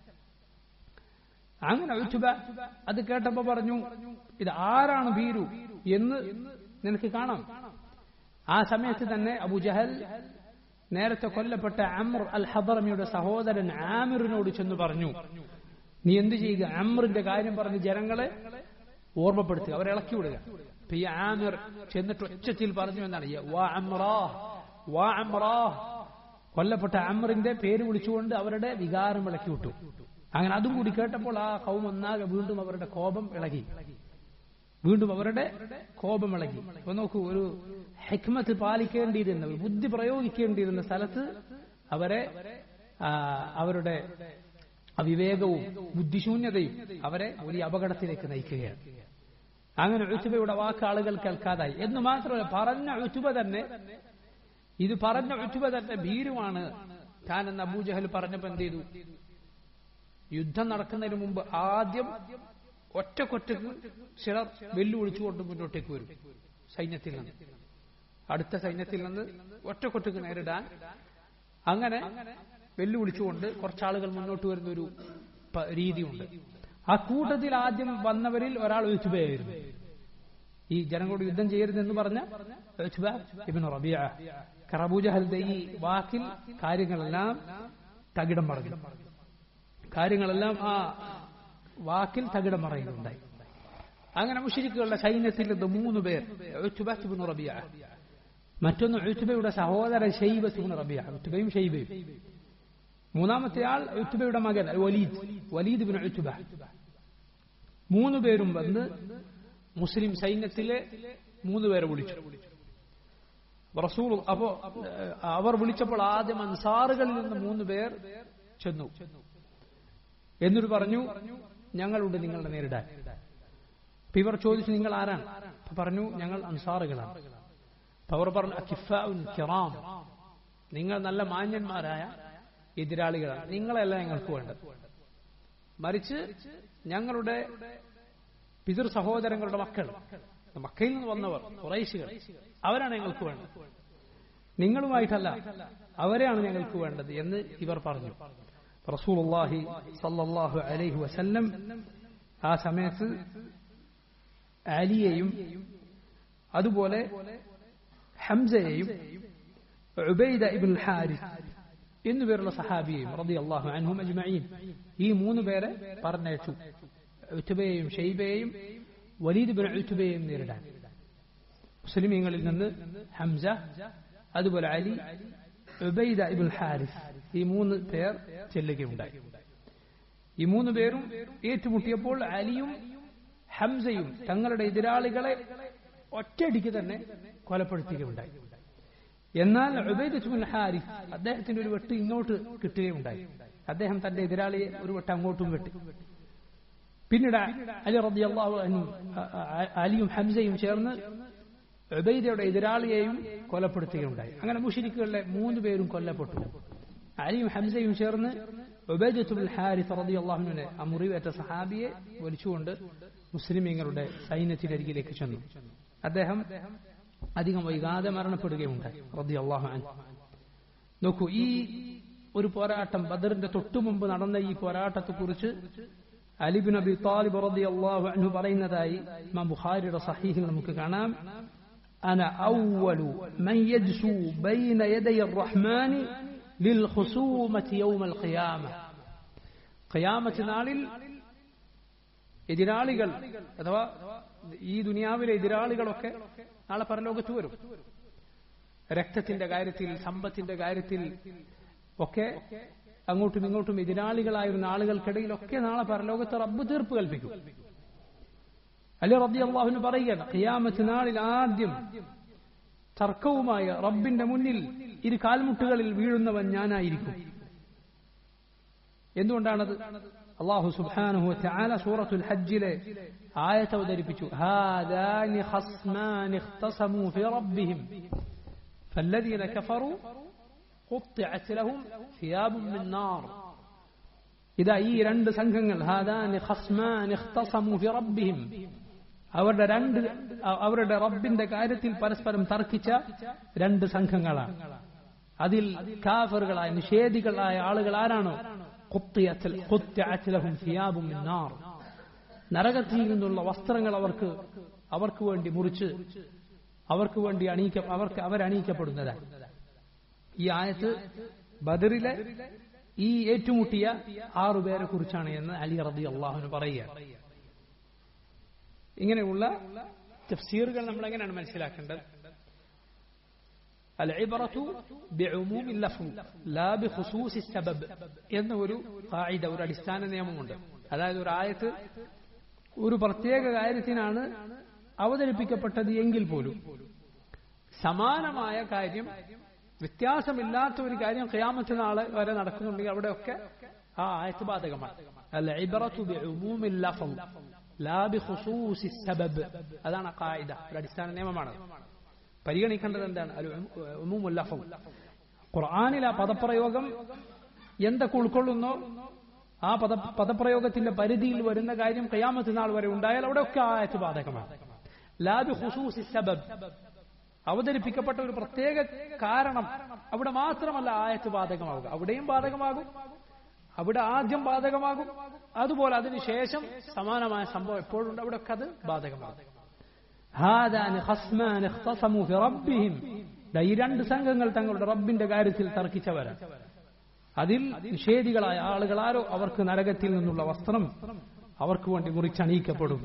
അങ്ങനെ ഉത്ബ അത് കേട്ടപ്പോ പറഞ്ഞു, ഇത് ആരാണ് ഭീരു എന്ന് നിനക്ക് കാണാം. ആ സമയത്ത് തന്നെ അബൂജഹൽ നേരത്തെ കൊല്ലപ്പെട്ട അംർ അൽ ഹദറമിയുടെ സഹോദരൻ ആമിറിനോട് ചെന്ന് പറഞ്ഞു, നീ എന്ത് ചെയ്യുക, അംറിന്റെ കാര്യം പറഞ്ഞ് ജനങ്ങളെ ഓർമ്മപ്പെടുത്തുക, അവരെ ഇളക്കി വിടുക. അപ്പൊ ഈ ആമിർ ചെന്നിട്ട് ഒച്ചത്തിൽ പറഞ്ഞു എന്നാണ്, വാ അംറാ വാ അംറാ, കൊല്ലപ്പെട്ട അംറിന്റെ പേര് വിളിച്ചുകൊണ്ട് അവരുടെ വികാരം ഇളക്കി വിട്ടു. അങ്ങനെ അതും കൂടി കേട്ടപ്പോൾ ആ കൗം ഒന്നാകെ വീണ്ടും അവരുടെ കോപം ഇളകി, വീണ്ടും അവരുടെ കോപം ഇളകി. അപ്പൊ നോക്കൂ, ഒരു ഹിക്മത്ത് പാലിക്കേണ്ടിയിരുന്ന, ഒരു ബുദ്ധി പ്രയോഗിക്കേണ്ടിയിരുന്ന സ്ഥലത്ത് അവരെ അവരുടെ അവിവേകവും ബുദ്ധിശൂന്യതയും അവരെ വലിയ അപകടത്തിലേക്ക് നയിക്കുകയാണ്. അങ്ങനെ ഉത്ബയുടെ വാക്ക് ആളുകൾ കേൾക്കാതായി. എന്ന് മാത്രമല്ല, പറഞ്ഞ ഉത്ബ തന്നെ ഇത് പറഞ്ഞ ഉത്ബ തന്നെ ഭീരുവാണ് താൻ എന്ന് അബൂജഹൽ പറഞ്ഞപ്പോ എന്ത് ചെയ്തു, യുദ്ധം നടക്കുന്നതിന് മുമ്പ് ആദ്യം ഒറ്റക്കൊറ്റക്ക് ചിലർ വെല്ലുവിളിച്ചുകൊണ്ട് മുന്നോട്ടേക്ക് വരും. സൈന്യത്തിൽ നിന്ന്, അടുത്ത സൈന്യത്തിൽ നിന്ന് ഒറ്റക്കൊറ്റക്ക് നേരിടാൻ അങ്ങനെ വെല്ലുവിളിച്ചുകൊണ്ട് കുറച്ചാളുകൾ മുന്നോട്ട് വരുന്ന ഒരു രീതിയുണ്ട്. ആ കൂട്ടത്തിൽ ആദ്യം വന്നവരിൽ ഒരാൾ ഉത്ബയായിരുന്നു. ഈ ജനങ്ങളോട് യുദ്ധം ചെയ്യരുതെന്ന് പറഞ്ഞ ഉത്ബ ഇബ്നു റബീഅ. അബൂജഹലിന്റെ ഈ വാക്കിൽ കാര്യങ്ങളെല്ലാം തകിടം മറിഞ്ഞു. കാര്യങ്ങളെല്ലാം ആ വാക്കിൽ തകിടം മറയുന്നുണ്ടായി. അങ്ങനെ മുശ്രിക്കുകളുടെ സൈന്യത്തിൽ നിന്ന് മൂന്ന് പേർ, ഉത്ബ ഇബ്നു റബീഅ, മറ്റൊന്ന് ഉത്ബയുടെ സഹോദരൻ ഷൈബ ഇബ്നു റബീഅ, ഉത്ബയും ഷൈബയും. മൂന്നാമത്തെ ആൾ ഉത്ബയുടെ മകൻ വലീദ് വലീദ് ഇബ്നു ഉത്ബ. മൂന്ന് പേരും വന്ന് മുസ്ലിം സൈന്യത്തിലെ മൂന്ന് പേരെ വിളിച്ചു. റസൂൽ അപ്പോ അവർ വിളിച്ചപ്പോൾ ആദ്യം അൻസാറുകളിൽ നിന്ന് മൂന്ന് പേർ ചെന്നു. എന്നിട്ട് പറഞ്ഞു, ഞങ്ങളുണ്ട് നിങ്ങളുടെ നേരിടാൻ. അപ്പൊ ഇവർ ചോദിച്ചു, നിങ്ങൾ ആരാണ്? അപ്പൊ പറഞ്ഞു, ഞങ്ങൾ അൻസാറുകളാണ്. അപ്പൊ അവർ പറഞ്ഞു, അകിഫാഉൻ കിറാം, നിങ്ങൾ നല്ല മാന്യന്മാരായ എതിരാളികളാണ്, നിങ്ങളല്ല ഞങ്ങൾക്ക് വേണ്ടത്, മറിച്ച് ഞങ്ങളുടെ പിതൃ സഹോദരങ്ങളുടെ മക്കൾ, മക്കയിൽ നിന്ന് വന്നവർ ഖുറൈശികൾ, അവരാണ് ഞങ്ങൾക്ക് വേണ്ടത്, നിങ്ങളുമായിട്ടല്ല, അവരെയാണ് ഞങ്ങൾക്ക് വേണ്ടത് എന്ന് ഇവർ പറഞ്ഞു. റസൂലുള്ളാഹി സ്വല്ലല്ലാഹു അലൈഹി വസല്ലം ആ സമയത്ത് അലിയെയും അതുപോലെ ഹംസയെയും ഉബൈദ ഇബ്നുൽ ഹാരിസ് എന്നുപേരുള്ള സഹാബിയെയും റളിയല്ലാഹു അൻഹും അജ്മഈൻ, ഈ മൂന്ന് പേരെ പറഞ്ഞയച്ചു. ഉത്ബയെയും ഷൈബയെയും വലീദ് ഇബ്നു ഉത്ബയെയും നേരിടാൻ. മുസ്ലിമീങ്ങളിൽ നിന്ന് ഹംസ, അതുപോലെ അലി, ഉബൈദ ഇബ്നുൽ ഹാരിസ്, ഈ മൂന്ന് പേർ ചെല്ലുകയുണ്ടായി. ഈ മൂന്ന് പേരും ഏറ്റുമുട്ടിയപ്പോൾ അലിയും ഹംസയും തങ്ങളുടെ എതിരാളികളെ ഒറ്റയടിക്ക് തന്നെ കൊലപ്പെടുത്തുകയുണ്ടായി. എന്നാൽ ഉബൈദ ഇബ്നുൽ ഹാരിസ്, അദ്ദേഹത്തിന്റെ ഒരു വെട്ട് ഇങ്ങോട്ട് കിട്ടുകയുണ്ടായി. അദ്ദേഹം തന്റെ എതിരാളിയെ ഒരു വെട്ട് അങ്ങോട്ടും വെട്ടി. പിന്നീട് അലി റളിയല്ലാഹു അൻഹു അലിയും ഹംസയും ചേർന്ന് ഉബൈദയുടെ എതിരാളിയെയും കൊലപ്പെടുത്തുകയുണ്ടായി. അങ്ങനെ മുശ്രിക്കുകളിലെ മൂന്ന് പേരും കൊല്ലപ്പെട്ടു. അലിയും ഹംസയും ചേർന്ന് ഉബൈദ ഇബ്നുൽ ഹാരിസ് റളിയല്ലാഹു അൻഹുവിനെ, ആ മുറിവേറ്റ സഹാബിയെ വലിച്ചുകൊണ്ട് മുസ്ലിമീങ്ങളുടെ സൈന്യത്തിനരികിലേക്ക് ചെന്നു. അദ്ദേഹം അധികം വൈകാതെ മരണപ്പെടുകയുണ്ടായി റളിയല്ലാഹു അൻഹു. നോക്കൂ, ഈ ഒരു പോരാട്ടം, ബദറിന്റെ തൊട്ടു മുമ്പ് നടന്ന ഈ പോരാട്ടത്തെ കുറിച്ച് അലി ഇബ്നു അബി ത്വാലിബ് റളിയല്ലാഹു അൻഹു പറയുന്നതായി ഇമാം ബുഖാരിയുടെ സഹീഹിൽ നമുക്ക് കാണാം. അന അവ്വലു മൻ യജ്സു ബൈന യദയ الرحمن للخصومة يوم القيامة. ഖിയാമത്ത് നാളിൽ എതിരാളികൾ അഥവാ ഈ ദുനിയാവിലെ എതിരാളികളൊക്കെ നാളെ പരലോകത്ത് വരും. രക്തത്തിന്റെ കാര്യത്തിൽ, സമ്പത്തിന്റെ കാര്യത്തിൽ ഒക്കെ അങ്ങോട്ടും ഇങ്ങോട്ടും എതിരാളികളായിരുന്ന ആളുകൾക്കിടയിലൊക്കെ നാളെ പരലോകത്ത് റബ്ബ് തീർപ്പ് കൽപ്പിക്കും. അലി റളിയല്ലാഹു അൻഹു പറയുകയാണ്, ഖിയാമത്ത് നാളിൽ ആദ്യം തർക്കവുമായ റബ്ബിന്റെ മുന്നിൽ ഇരു കാൽമുട്ടുകളിൽ വീഴുന്നവൻ ഞാനായിരിക്കും. എന്തുകൊണ്ടാണത്? അല്ലാഹു സുബ്ഹാനഹു വ തആല സൂറത്തുൽ ഹജ്ജിലെ ആയത്ത് അവതരിപ്പിച്ചു. ഹാദാനി ഖസ്മാനി ഇഖ്തസമൂ ഫി റബ്ബിഹിം ഫല്ലദീന കഫറൂ ഖുത്തിഅത് ലഹും സിയാബും മിൻ നാർ. ഇതാ ഈ രണ്ട് സംഘങ്ങൾ, ഹാദാനി ഖസ്മാനി ഇഖ്തസമൂ ഫി റബ്ബിഹിം, അവരുടെ രണ്ട് അവരുടെ റബ്ബിന്റെ കാര്യത്തിൽ പരസ്പരം തർക്കിച്ച രണ്ട് സംഘങ്ങളാണ്. അതിൽ കാഫിറുകളായ നിഷേധികളായ ആളുകൾ ആരാണോ? ഖുത്തിഅത് ലഹും സിയാബും മിൻ നാർ, നരകത്തിൽ നിന്നുള്ള വസ്ത്രങ്ങൾ അവർക്ക് അവർക്ക് വേണ്ടി മുറിച്ച് അവർക്ക് വേണ്ടി അണിയിക്ക അവർക്ക് അവരണിയിക്കപ്പെടുന്നതാണ്. ഈ ആയത്ത് ബദറിലെ ഈ ഏറ്റുമുട്ടിയ ആറുപേരെ കുറിച്ചാണ് എന്ന് അലി റളിയല്ലാഹു അൻഹു പറയുക. ഇങ്ങനെയുള്ള തഫ്സീറുകൾ നമ്മൾ എങ്ങനെയാണ് മനസ്സിലാക്കേണ്ടത്? അൽഇബ്റതു ബിഉമൂമിൽ ലഫ്ള് ലാ ബിഖുസൂസി സബബ് എന്ന ഒരു ഖാഇദ, ഒരു അടിസ്ഥാന നിയമമുണ്ട്. അതായത് ഒരു ആയത്ത് ഒരു പ്രത്യേക കാര്യത്തിനാണ് അവതരിപ്പിക്കപ്പെട്ടത് എങ്കിൽ പോലും സമാനമായ കാര്യം, വ്യത്യാസമില്ലാത്ത ഒരു കാര്യം ഖിയാമത്ത് നാളെ വരെ നടക്കുന്നുണ്ടെങ്കിൽ അവിടെയൊക്കെ ആ ആയത്ത് ബാധകമാണ്. അൽഇബ്റതു ബിഉമൂമിൽ ലഫ്ള് ലാ ബിഖുസൂസി സബബ്, അതാണ് ഖാഇദ, ഒരു അടിസ്ഥാന നിയമമാണ്. പരിഗണിക്കേണ്ടത് എന്താണ്? ഉമൂമുൽ ലഫ്ള്. ഖുർആനിൽ ആ പദപ്രയോഗം എന്തൊക്കെ ഉൾക്കൊള്ളുന്നോ ആ പദ പദപ്രയോഗത്തിന്റെ പരിധിയിൽ വരുന്ന കാര്യം ഖിയാമത്ത് നാൾ വരെ ഉണ്ടായാൽ അവിടെയൊക്കെ ആയത്ത് ബാധകമാണ്. ലാ ബിഖുസൂസി സബബ്, അവതരിപ്പിക്കപ്പെട്ട ഒരു പ്രത്യേക കാരണം അവിടെ മാത്രമല്ല ആയത്ത് ബാധകമാവുക, അവിടെയും ബാധകമാകും. അവിടെ ആദ്യം ബാധകമാകും, അതുപോലെ അതിനുശേഷം സമാനമായ സംഭവം എപ്പോഴുണ്ട് അവിടെയൊക്കെ അത് ബാധകമാകും. ഹാദാനി ഖസ്മാനി ഇഖ്തസമൂ ഫി റബ്ബിഹിം, ഈ രണ്ട് സംഘങ്ങൾ തങ്ങളുടെ റബ്ബിന്റെ കാര്യത്തിൽ തർക്കിച്ചവരാണ്. അതിൽ നിഷേധികളായ ആളുകൾ ആരോ അവർക്ക് നരകത്തിൽ നിന്നുള്ള വസ്ത്രം അവർക്ക് വേണ്ടി മുറിച്ചണിയിക്കപ്പെടും.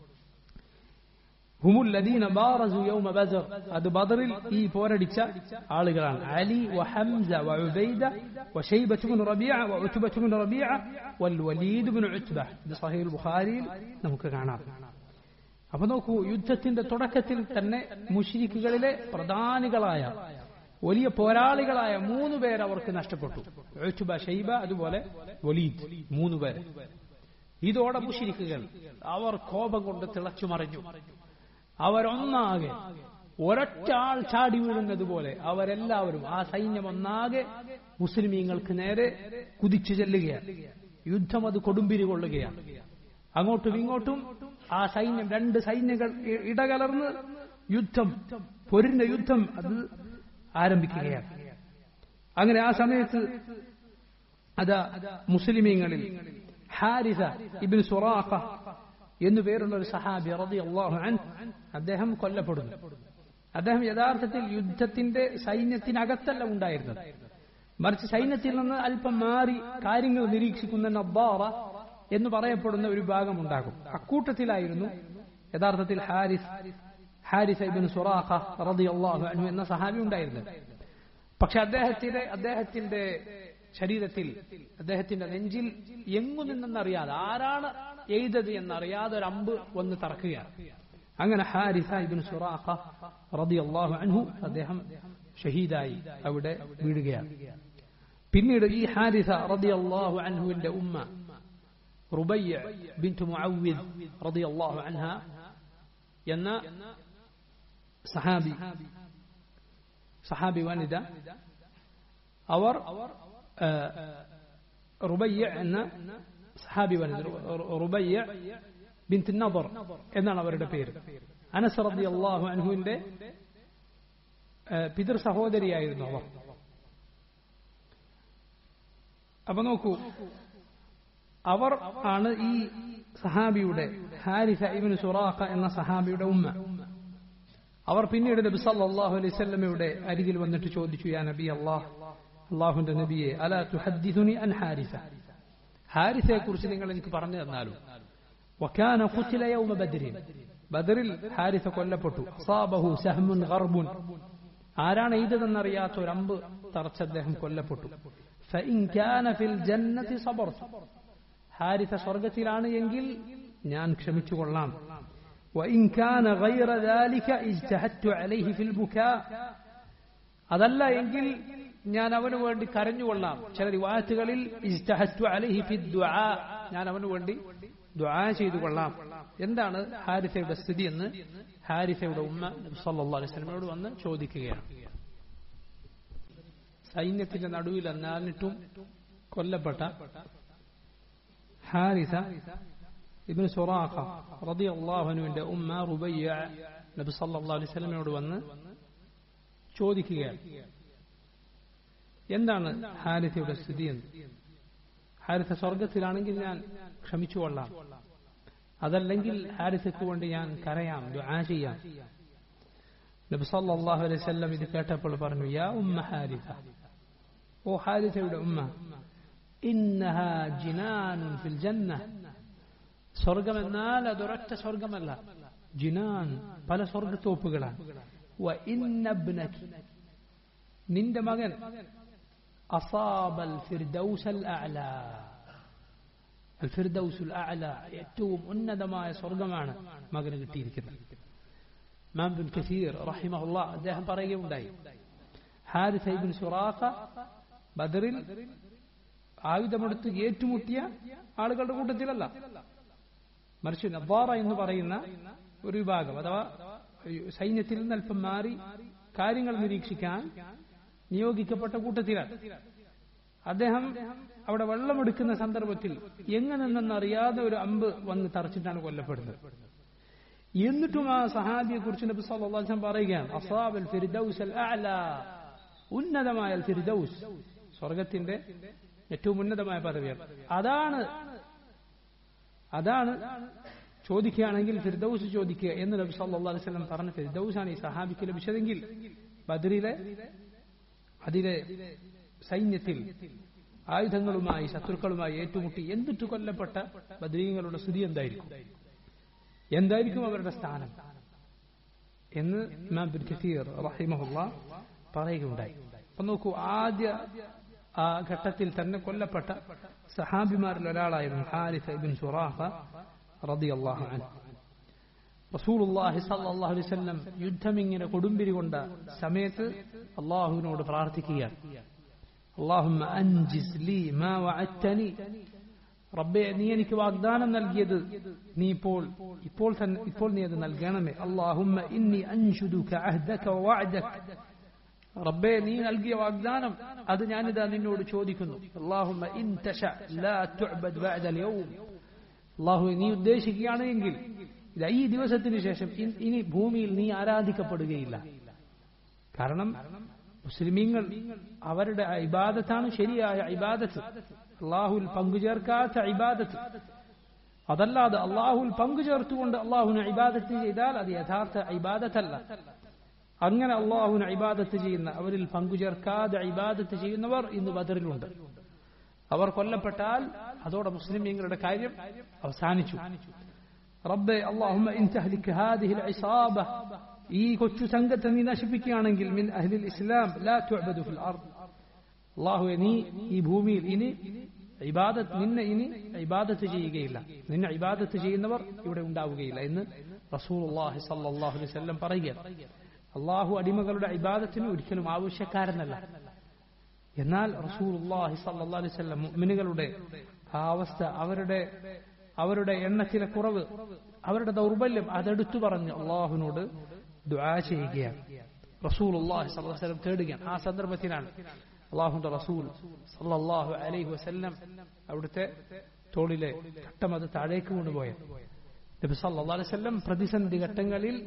ഹുമുൽ ലദീന ബാറസു യൗമ ബദർ, അത് ബദറിൽ ഈ പോരടിച്ച ആളുകളാണ്. അലി വ ഹംസ വ ഉബൈദ വ ശൈബത്ത് ഇബ്നു റബീഅ വ ഉത്ബത്ത് ഇബ്നു റബീഅ വൽ വലീദ് ഇബ്നു ഉത്ബ. ഇത് സഹീഹുൽ ബുഖാരിയിൽ നമുക്ക് കാണാം. അപ്പൊ നോക്കൂ, യുദ്ധത്തിന്റെ തുടക്കത്തിൽ തന്നെ മുശ്രിക്കുകളിലെ പ്രധാനികളായ വലിയ പോരാളികളായ മൂന്ന് പേർ അവർക്ക് നഷ്ടപ്പെട്ടു. ഉത്ബ, ശൈബ, അതുപോലെ വലീദ്, മൂന്ന് പേർ. ഇതോടെ മുശ്രിക്കുകൾ അവർ കോപം കൊണ്ട് തിളച്ചു മറിഞ്ഞു. അവരൊന്നാകെ ഒരൊറ്റ ആൾ ചാടി വീഴുന്നത് പോലെ അവരെല്ലാവരും, ആ സൈന്യം ഒന്നാകെ മുസ്ലിമീങ്ങൾക്ക് നേരെ കുതിച്ചു ചെല്ലുകയാണ്. യുദ്ധം അത് കൊടുമ്പിരി കൊള്ളുകയാണ്. അങ്ങോട്ടും ഇങ്ങോട്ടും ആ സൈന്യം, രണ്ട് സൈന്യങ്ങൾ ഇടകലർന്ന് യുദ്ധം, പൊരിഞ്ഞ യുദ്ധം അത് ആരംഭിക്കുകയാണ്. അങ്ങനെ ആ സമയത്ത് അതാ മുസ്ലിമീങ്ങളിൽ ഹാരിസ ഇബ്നു സുറാഖ എന്നു പേരുള്ള ഒരു സഹാബി റളിയല്ലാഹു അൻഹു, അദ്ദേഹം കൊല്ലപ്പെടുന്നു. അദ്ദേഹം യഥാർത്ഥത്തിൽ യുദ്ധത്തിന്റെ സൈന്യത്തിനകത്തല്ല ഉണ്ടായിരുന്നത്, മറിച്ച് സൈന്യത്തിൽ നിന്ന് അല്പം മാറി കാര്യങ്ങൾ നിരീക്ഷിക്കുന്ന നബ്ബാറ എന്ന് പറയപ്പെടുന്ന ഒരു ഭാഗം ഉണ്ടാകും. അക്കൂട്ടത്തിലായിരുന്നു യഥാർത്ഥത്തിൽ ഹാരിസ് ഹാരിസ ഇബ്നു സുറാഖ റളിയല്ലാഹു അൻഹു എന്ന സഹാബി ഉണ്ടായിരുന്നത്. പക്ഷെ അദ്ദേഹത്തിന്റെ അദ്ദേഹത്തിന്റെ ശരീരത്തിൽ, അദ്ദേഹത്തിന്റെ നെഞ്ചിൽ എങ്ങു നിന്നെന്നറിയാതെ, ആരാണ് എയ്തത് എന്നറിയാതെ ഒരു അമ്പ് വന്ന് തറക്കുകയാണ്. അങ്ങനെ ഹാരിസ ഇബ്നു സുറാഖ റളിയല്ലാഹു അൻഹു അദ്ദേഹം ഷഹീദായി അവിടെ വീഴുകയാണ്. പിന്നീട് ഈ ഹാരിസ റളിയല്ലാഹു അൻഹുവിന്റെ ഉമ്മ റുബയ്യ ബിൻതു മുഅവ്വിദ് റളിയല്ലാഹു അൻഹ എന്ന സഹാബി സഹാബി വനിത, അവർ റുബയ്യ എന്ന സഹാബി വനിത, റുബയ്യ ബിൻത് നദർ എന്നാണ് അവരുടെ പേര്. അനസ് റളിയല്ലാഹു അൻഹുവിന്റെ പിതൃ സഹോദരിയായിരുന്നു അവർ. അപ്പൊ നോക്കൂ, അവർ ആണ് ഈ സഹാബിയുടെ, ഹാരിസ ഇബ്നു സുറാഖ എന്ന സഹാബിയുടെ ഉമ്മ. അവർ പിന്നീട് നബി സല്ലല്ലാഹു അലൈഹി വസല്ലമയുടെ അരികിൽ വന്നിട്ട് ചോദിച്ചു, യാ നബി അല്ലാഹ്, അല്ലാഹുവിന്റെ നബിയെ, അലാ തുഹദ്ദിസുനി അൻ ഹാരിസ, ഹാരിസയെ കുറിച്ച് നിങ്ങൾ എനിക്ക് പറഞ്ഞു തന്നാലും. وكان قتل يوم بدر بدر حارث കൊല്ലപ്പെട്ടു أصابه سهم غرب ആരാണ് ഇതെന്നറിയാത്ത ഒരു അമ്പ് തറച്ച് അദ്ദേഹം കൊല്ലപ്പെട്ടു فإن كان في الجنة صبرت حارث സ്വർഗ്ഗത്തിലാണ് എങ്കിൽ ഞാൻ ക്ഷമിച്ചുകൊള്ളാം وإن كان غير ذلك اجتهدت عليه في البكاء അതല്ല എങ്കിൽ ഞാൻ അവനു വേണ്ടി കരഞ്ഞുകൊള്ളാം ചില റിവായത്തുകളിൽ ഇജ്തഹദ്തു അലൈഹി ഫി ദുആ ഞാൻ അവനു വേണ്ടി ദുആ ചെയ്തു കൊള്ളാം എന്താണ് ഹാരിസയുടെ സ്ഥിതി എന്ന് ഹാരിസയുടെ ഉമ്മ നബി സല്ലല്ലാഹു അലൈഹി വസല്ലമയോട് വന്ന് ചോദിക്കുകയാണ് സൈന്യത്തിന്റെ നടുവിൽ അന്നാലിട്ടും കൊല്ലപ്പെട്ട ഹാരിസ ഇബ്നു സുറാഖ റളിയല്ലാഹു അൻഹുവിന്റെ ഉമ്മ റുബയ്യ നബി സല്ലല്ലാഹു അലൈഹി വസല്ലമയോട് വന്ന് ചോദിക്കുകയാണ് എന്താണ് ഹാരിസയുടെ സ്ഥിതി എന്ന് ഹാരിസ സ്വർഗത്തിലാണെങ്കിൽ ഞാൻ ക്ഷമിച്ചുകൊള്ളാം അതല്ലെങ്കിൽ ഹാരിസയ്ക്ക് വേണ്ടി ഞാൻ കരയാം ദുആ ചെയ്യാം നബി സല്ലല്ലാഹു അലൈഹി വസല്ലം ഇത് കേട്ടപ്പോൾ പറഞ്ഞു യാ ഉമ്മ ഹാരിസ ഓ ഹാരിസയുടെ ഉമ്മ ഇന്നഹാ ജിനാനുൻ ഫിൽ ജന്ന സ്വർഗമെന്നാൽ അതൊരൊറ്റ സ്വർഗമല്ല ജിനാൻ പല സ്വർഗത്തോപ്പുകളാണ് വ ഇന്ന ഇബ്നകി നിന്റെ മകൻ അസാബൽ ഫിർദൗസൽ അഅല അൽ ഫിർദൗസുൽ അഅല ഏറ്റവും ഉന്നതമായ സ്വർഗമാണ് മകന് കിട്ടിയിരിക്കുന്നത് ഇമാം ഇബ്നു കസീർ റഹിമഹുല്ലാഹ് അദ്ദേഹം പറയുകയുണ്ടായി ഹാരിസ ഇബ്നു സുറാഖ ബദറിൽ ആയുധമെടുത്ത് ഏറ്റുമുട്ടിയ ആളുകളുടെ കൂട്ടത്തിലല്ല മറിച്ച് നദ്വാറ എന്ന് പറയുന്ന ഒരു വിഭാഗം അഥവാ സൈന്യത്തിൽ നിന്ന് അല്പം മാറി കാര്യങ്ങൾ നിരീക്ഷിക്കാൻ നിയോഗിക്കപ്പെട്ട കൂട്ടത്തിലാണ് അദ്ദേഹം അവിടെ വെള്ളമെടുക്കുന്ന സന്ദർഭത്തിൽ എങ്ങനെന്നറിയാതെ ഒരു അമ്പ് വന്ന് തറച്ചിട്ടാണ് കൊല്ലപ്പെടുന്നത് എന്നിട്ടും ആ സഹാബിയെ കുറിച്ച് നബി സല്ലല്ലാഹു അലൈഹി വസല്ലം പറയുകയാണ് അസാബൽ ഫിർദൗസൽ അഅല ഉന്നതമായ ഫിർദൗസ് സ്വർഗത്തിന്റെ ഏറ്റവും ഉന്നതമായ പദവിയാണ് അതാണ് അതാണ് ചോദിക്കുകയാണെങ്കിൽ ഫിർദൗസ് ചോദിക്കുക എന്ന് നബി സല്ലല്ലാഹു അലൈഹി വസല്ലം പറഞ്ഞ ഫിർദൗസാണ് ഈ സഹാബിക്ക് ലഭിച്ചതെങ്കിൽ ബദറിലെ അതിലെ സൈന്യത്തിൽ ആയുധങ്ങളുമായി ശത്രുക്കളുമായി ഏറ്റുമുട്ടി എന്നിട്ട് കൊല്ലപ്പെട്ട ബദരീങ്ങളുടെ സ്ഥിതി എന്തായിരിക്കും എന്തായിരിക്കും അവരുടെ സ്ഥാനം എന്ന് ഇമാം ഇബ്നു കസീർ റഹിമഹുല്ലാഹ് പറയുകയുണ്ടായി അപ്പൊ നോക്കൂ ആദ്യ ആ ഘട്ടത്തിൽ തന്നെ കൊല്ലപ്പെട്ട സഹാബിമാരിൽ ഒരാളായിരുന്നു ഹാരിസ ഇബ്നു സുറാഖ റളിയല്ലാഹു അൻഹു റസൂലുള്ളാഹി സ്വല്ലല്ലാഹു അലൈഹി വസല്ലം യുദ്ധം ഇങ്ങനെ കൊടുമ്പിരി കൊണ്ട സമയത്ത് അല്ലാഹുവിനോട് പ്രാർത്ഥിക്കുകയാണ് അല്ലാഹുമ്മ അൻജിസ് ലീ മാ വഅദ്തനി റബ്ബേ നീ എനിക്ക് വാഗ്ദാനം നൽകിയത് നീ ഇപ്പോൾ ഇപ്പോൾ തന്നെ ഇപ്പോൾ നീ അത് നൽകണമേ അല്ലാഹുമ്മ ഇന്നി അൻഷുദുക അഹ്ദക വവഅദക റബ്ബേ നീ നൽകിയ വാഗ്ദാനം അത് ഞാനിതാ നിന്നോട് ചോദിക്കുന്നു അല്ലാഹുമ്മ ഇൻ തശ ലാ തുഅബദ് ബഅദൽ യൗം അല്ലാഹു നീ ഉദ്ദേശിക്കുകയാണെങ്കിൽ ഈ ദിവസത്തിന് ശേഷം ഇനി ഭൂമിയിൽ നീ ആരാധിക്കപ്പെടുകയില്ല കാരണം മുസ്ലിമീങ്ങൾ അവരുടെ ഇബാദത്താണ് ശരിയായ ഇബാദത്ത് അള്ളാഹുൽ പങ്കുചേർക്കാത്ത ഇബാദത്ത് അതല്ലാതെ അള്ളാഹുൽ പങ്കുചേർത്തുകൊണ്ട് അള്ളാഹുവിന് ഇബാദത്ത് ചെയ്താൽ അത് യഥാർത്ഥ ഇബാദത്തല്ല അങ്ങനെ അള്ളാഹുവിന് ഇബാദത്ത് ചെയ്യുന്ന അവരിൽ പങ്കുചേർക്കാതെ ഇബാദത്ത് ചെയ്യുന്നവർ ഇന്ന് ബദറിലുണ്ട് അവർ കൊല്ലപ്പെട്ടാൽ അതോടെ മുസ്ലിമീങ്ങളുടെ കാര്യം അവസാനിച്ചു റബ്ബേ അല്ലാഹുമ്മ ഇൻ തഹ്ലിക ഹാദിഹിൽ ഇസാബ ഈ കൊച്ചു സംഘത്തെ നീ നശിപ്പിക്കുകയാണെങ്കിൽ മിൻ അഹ്ലിൽ ഇസ്ലാം ലാ തുഅബദു ഫിൽ അർദ് അല്ലാഹുവേ നീ ഈ ഭൂമിയിൽ ഇനി ഇബാദത്ത് നിന്നെ ഇനി ഇബാദത്ത് ചെയ്യുകയില്ല നിന്നെ ഇബാദത്ത് ചെയ്യുന്നവർ ഇവിടെ ഉണ്ടാവുകയില്ല എന്ന് റസൂലുള്ളാഹി സ്വല്ലല്ലാഹു അലൈഹി വസല്ലം പറയുകയാണ് അല്ലാഹു അടിമകളുടെ ഇബാദത്തിന് ഒരിക്കലും ആവശ്യക്കാരനല്ല എന്നാൽ റസൂലുള്ളാഹി സ്വല്ലല്ലാഹു അലൈഹി വസല്ലം മുഅ്മിനുകളുടെ ആ അവസ്ഥ അവരുടെ അവരുടെ എണ്ണത്തിലെ കുറവ് അവരുടെ ദൗർബല്യം അതെടുത്തു പറഞ്ഞ് അള്ളാഹുവിനോട് ദുആ ചെയ്യുകയാണ് റസൂലുള്ളാഹി സ്വല്ലല്ലാഹു അലൈഹി വസല്ലം തേടുകയാണ് ആ സന്ദർഭത്തിലാണ് അള്ളാഹുവിന്റെ റസൂൽ സല്ലല്ലാഹു അലൈഹി വസല്ലം അവിടുത്തെ തോളിലെ ഘട്ടം അത് താഴേക്ക് കൊണ്ടുപോയത് നബി സല്ലല്ലാഹു അലൈഹി വസല്ലം പ്രതിസന്ധി ഘട്ടങ്ങളിൽ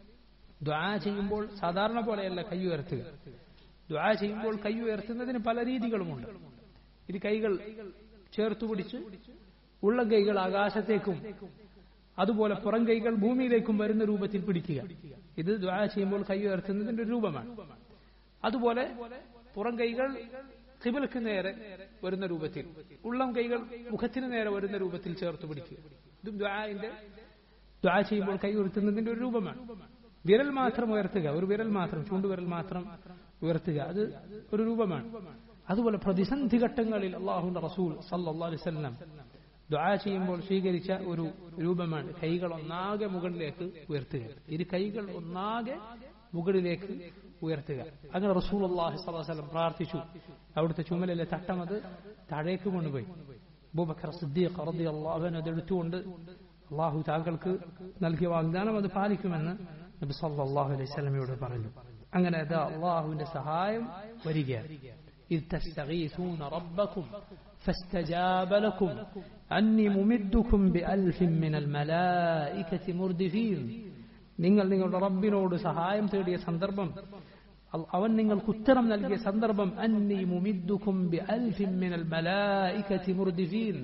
ദുആ ചെയ്യുമ്പോൾ സാധാരണ പോലെയല്ല കൈ ഉയർത്തുക ദുആ ചെയ്യുമ്പോൾ കൈ ഉയർത്തുന്നതിന് പല രീതികളുമുണ്ട് ഇത് കൈകൾ ചേർത്തു പിടിച്ച് ഉള്ള കൈകൾ ആകാശത്തേക്കും അതുപോലെ പുറം കൈകൾ ഭൂമിയിലേക്കും വരുന്ന രൂപത്തിൽ പിടിക്കുക ഇത് ദുആ ചെയ്യുമ്പോൾ കൈ ഉയർത്തുന്നതിന്റെ ഒരു രൂപമാണ് അതുപോലെ പുറം കൈകൾ ഖിബലക്ക് നേരെ വരുന്ന രൂപത്തിൽ ഉള്ളം കൈകൾ മുഖത്തിന് നേരെ വരുന്ന രൂപത്തിൽ ചേർത്ത് പിടിക്കുക ഇതും ദുആഇന്റെ ദുആ ചെയ്യുമ്പോൾ കൈ ഉയർത്തുന്നതിന്റെ ഒരു രൂപമാണ്. വിരൽ മാത്രം ഉയർത്തുക, ഒരു വിരൽ മാത്രം, ചൂണ്ടുവിരൽ മാത്രം ഉയർത്തുക, അത് ഒരു രൂപമാണ്. അതുപോലെ പ്രതിസന്ധി ഘട്ടങ്ങളിൽ അല്ലാഹുവിന്റെ റസൂൽ സല്ലല്ലാഹു അലൈഹി വസല്ലം ദുആ ചെയ്യുമ്പോൾ സ്വീകരിച്ച ഒരു രൂപമാണ് കൈകൾ ഒന്നാകെ മുകളിലേക്ക് ഉയർത്തുക. ഇരു കൈകൾ ഒന്നാകെ മുകളിലേക്ക് ഉയർത്തുക. അങ്ങനെ റസൂലുള്ളാഹി സ്വല്ലല്ലാഹു അലൈഹി വസല്ലം പ്രാർത്ഥിച്ചു. അവിടുത്തെ ചുമലിലെ തട്ടം അത് താഴേക്ക് കൊണ്ടുപോയി. അബൂബക്കർ സിദ്ദീഖ് റളിയല്ലാഹു അൻഹു അതെടുത്തുകൊണ്ട് അള്ളാഹു താങ്കൾക്ക് നൽകിയ വാഗ്ദാനം അത് പാലിക്കുമെന്ന് നബി സല്ലല്ലാഹു അലൈഹി വസല്ലമയോട് പറഞ്ഞു. അങ്ങനെ അതാ അള്ളാഹുവിന്റെ സഹായം വരികയാണ്. إذ تستغيثون ربكم فاستجاب لكم أني ممدكم بألف من الملائكة مردفين. നിങ്ങൾ നിങ്ങളുടെ റബ്ബിനോട് സഹായം തേടിയ സന്ദർഭം, അവൻ നിങ്ങൾക്ക് ഉത്തരം നൽകിയ സന്ദർഭം, അന്നി മുമിദ്ദുകും ബിഅൽഫിൻ മിനൽ മലായികതി മുർദിഫീൻ,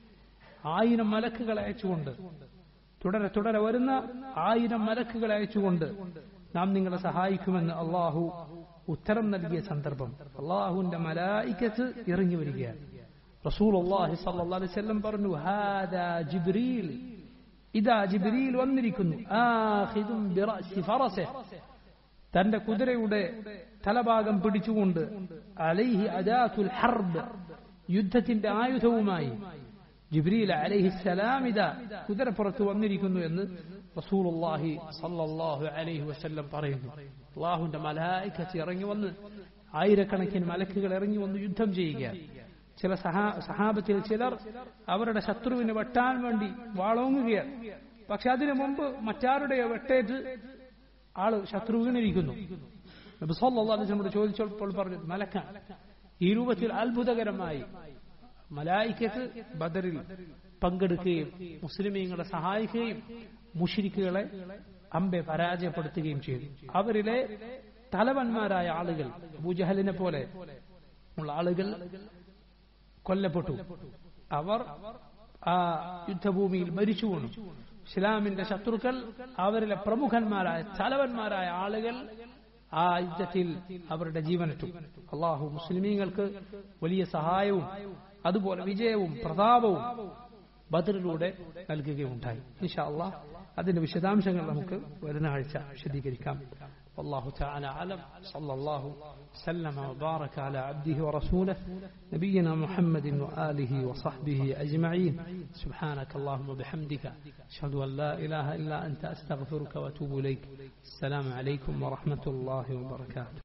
ആയിരം മലക്കുകളെ അയച്ചുകൊണ്ട്, തുടരെ തുടരെ വരുന്ന ആയിരം മലക്കുകളെ അയച്ചുകൊണ്ട് നാം നിങ്ങളെ സഹായിക്കുമെന്ന് അള്ളാഹു ഉത്തരം നൽകിയ സന്ദർഭം അള്ളാഹുവിന്റെ മലായികത്ത് ഇറങ്ങി വരികയാണ്. റസൂലുള്ളാഹി സ്വല്ലല്ലാഹു അലൈഹി വസല്ലം പറഞ്ഞു, ഹാദാ ജിബ്രീൽ, ഇതാ ജിബ്രീൽ വന്നിരിക്കുന്നു, ആഖിദുൻ ബിറഅസി ഫറസിഹി, തന്റെ കുതിരയുടെ തലഭാഗം പിടിച്ചുകൊണ്ട്, അലൈഹി അദാതുൽ ഹർബ്, യുദ്ധത്തിന്റെ ആയുധവുമായി ജിബ്രീൽ അലൈഹിസ്സലാം ഇതാ കുതിരപ്പുറത്ത് വന്നിരിക്കുന്നു എന്ന് റസൂലുള്ളാഹി സ്വല്ലല്ലാഹു അലൈഹി വസല്ലം പറയുന്നു. അല്ലാഹുവിന്റെ മലായികത്ത് ഇറങ്ങി വന്ന്, ആയിരക്കണക്കിന് മലക്കുകൾ ഇറങ്ങി വന്ന് യുദ്ധം ചെയ്യുകയാണ്. ചില സഹാബത്തിൽ ചിലർ അവരുടെ ശത്രുവിനെ വെട്ടാൻ വേണ്ടി വാളോങ്ങുകയാണ്. പക്ഷെ അതിനു മുമ്പ് മറ്റാരുടെയോ വെട്ടേറ്റ് ആള് ശത്രുവിനിരിക്കുന്നു. നബി സല്ലല്ലാഹു അലൈഹി വസല്ലം ചോദിച്ചപ്പോൾ പറഞ്ഞു, മലക്കാണ്. ഈ രൂപത്തിൽ അത്ഭുതകരമായി മലായികത്ത് ബദറിൽ പങ്കെടുക്കുകയും മുസ്ലിമീങ്ങളെ സഹായിക്കുകയും മുശ്രിക്കുകളെ അമ്പെ പരാജയപ്പെടുത്തുകയും ചെയ്തു. അവരിലെ തലവന്മാരായ ആളുകൾ, അബൂജഹലിനെ പോലെ ഉള്ള ആളുകൾ കൊല്ലപ്പെട്ടു. അവർ ആ യുദ്ധഭൂമിയിൽ മരിച്ചു വീണു. ഇസ്ലാമിന്റെ ശത്രുക്കൾ, അവരിലെ പ്രമുഖന്മാരായ തലവന്മാരായ ആളുകൾ ആ യുദ്ധത്തിൽ അവരുടെ ജീവനറ്റു. അള്ളാഹു മുസ്ലിമീങ്ങൾക്ക് വലിയ സഹായവും അതുപോലെ വിജയവും പ്രതാപവും ബദറിലൂടെ നൽകുകയുണ്ടായി. ഇൻഷാ അല്ലാഹ് അതിന്റെ വിശദാംശങ്ങൾ നമുക്ക് വരുന്ന ആഴ്ച വിശദീകരിക്കാം. والله تعالى أعلم. صلى الله وسلم وبارك على عبده ورسوله نبينا محمد وآله وصحبه أجمعين. سبحانك اللهم وبحمدك أشهد أن لا إله إلا أنت أستغفرك وأتوب إليك. السلام عليكم ورحمة الله وبركاته.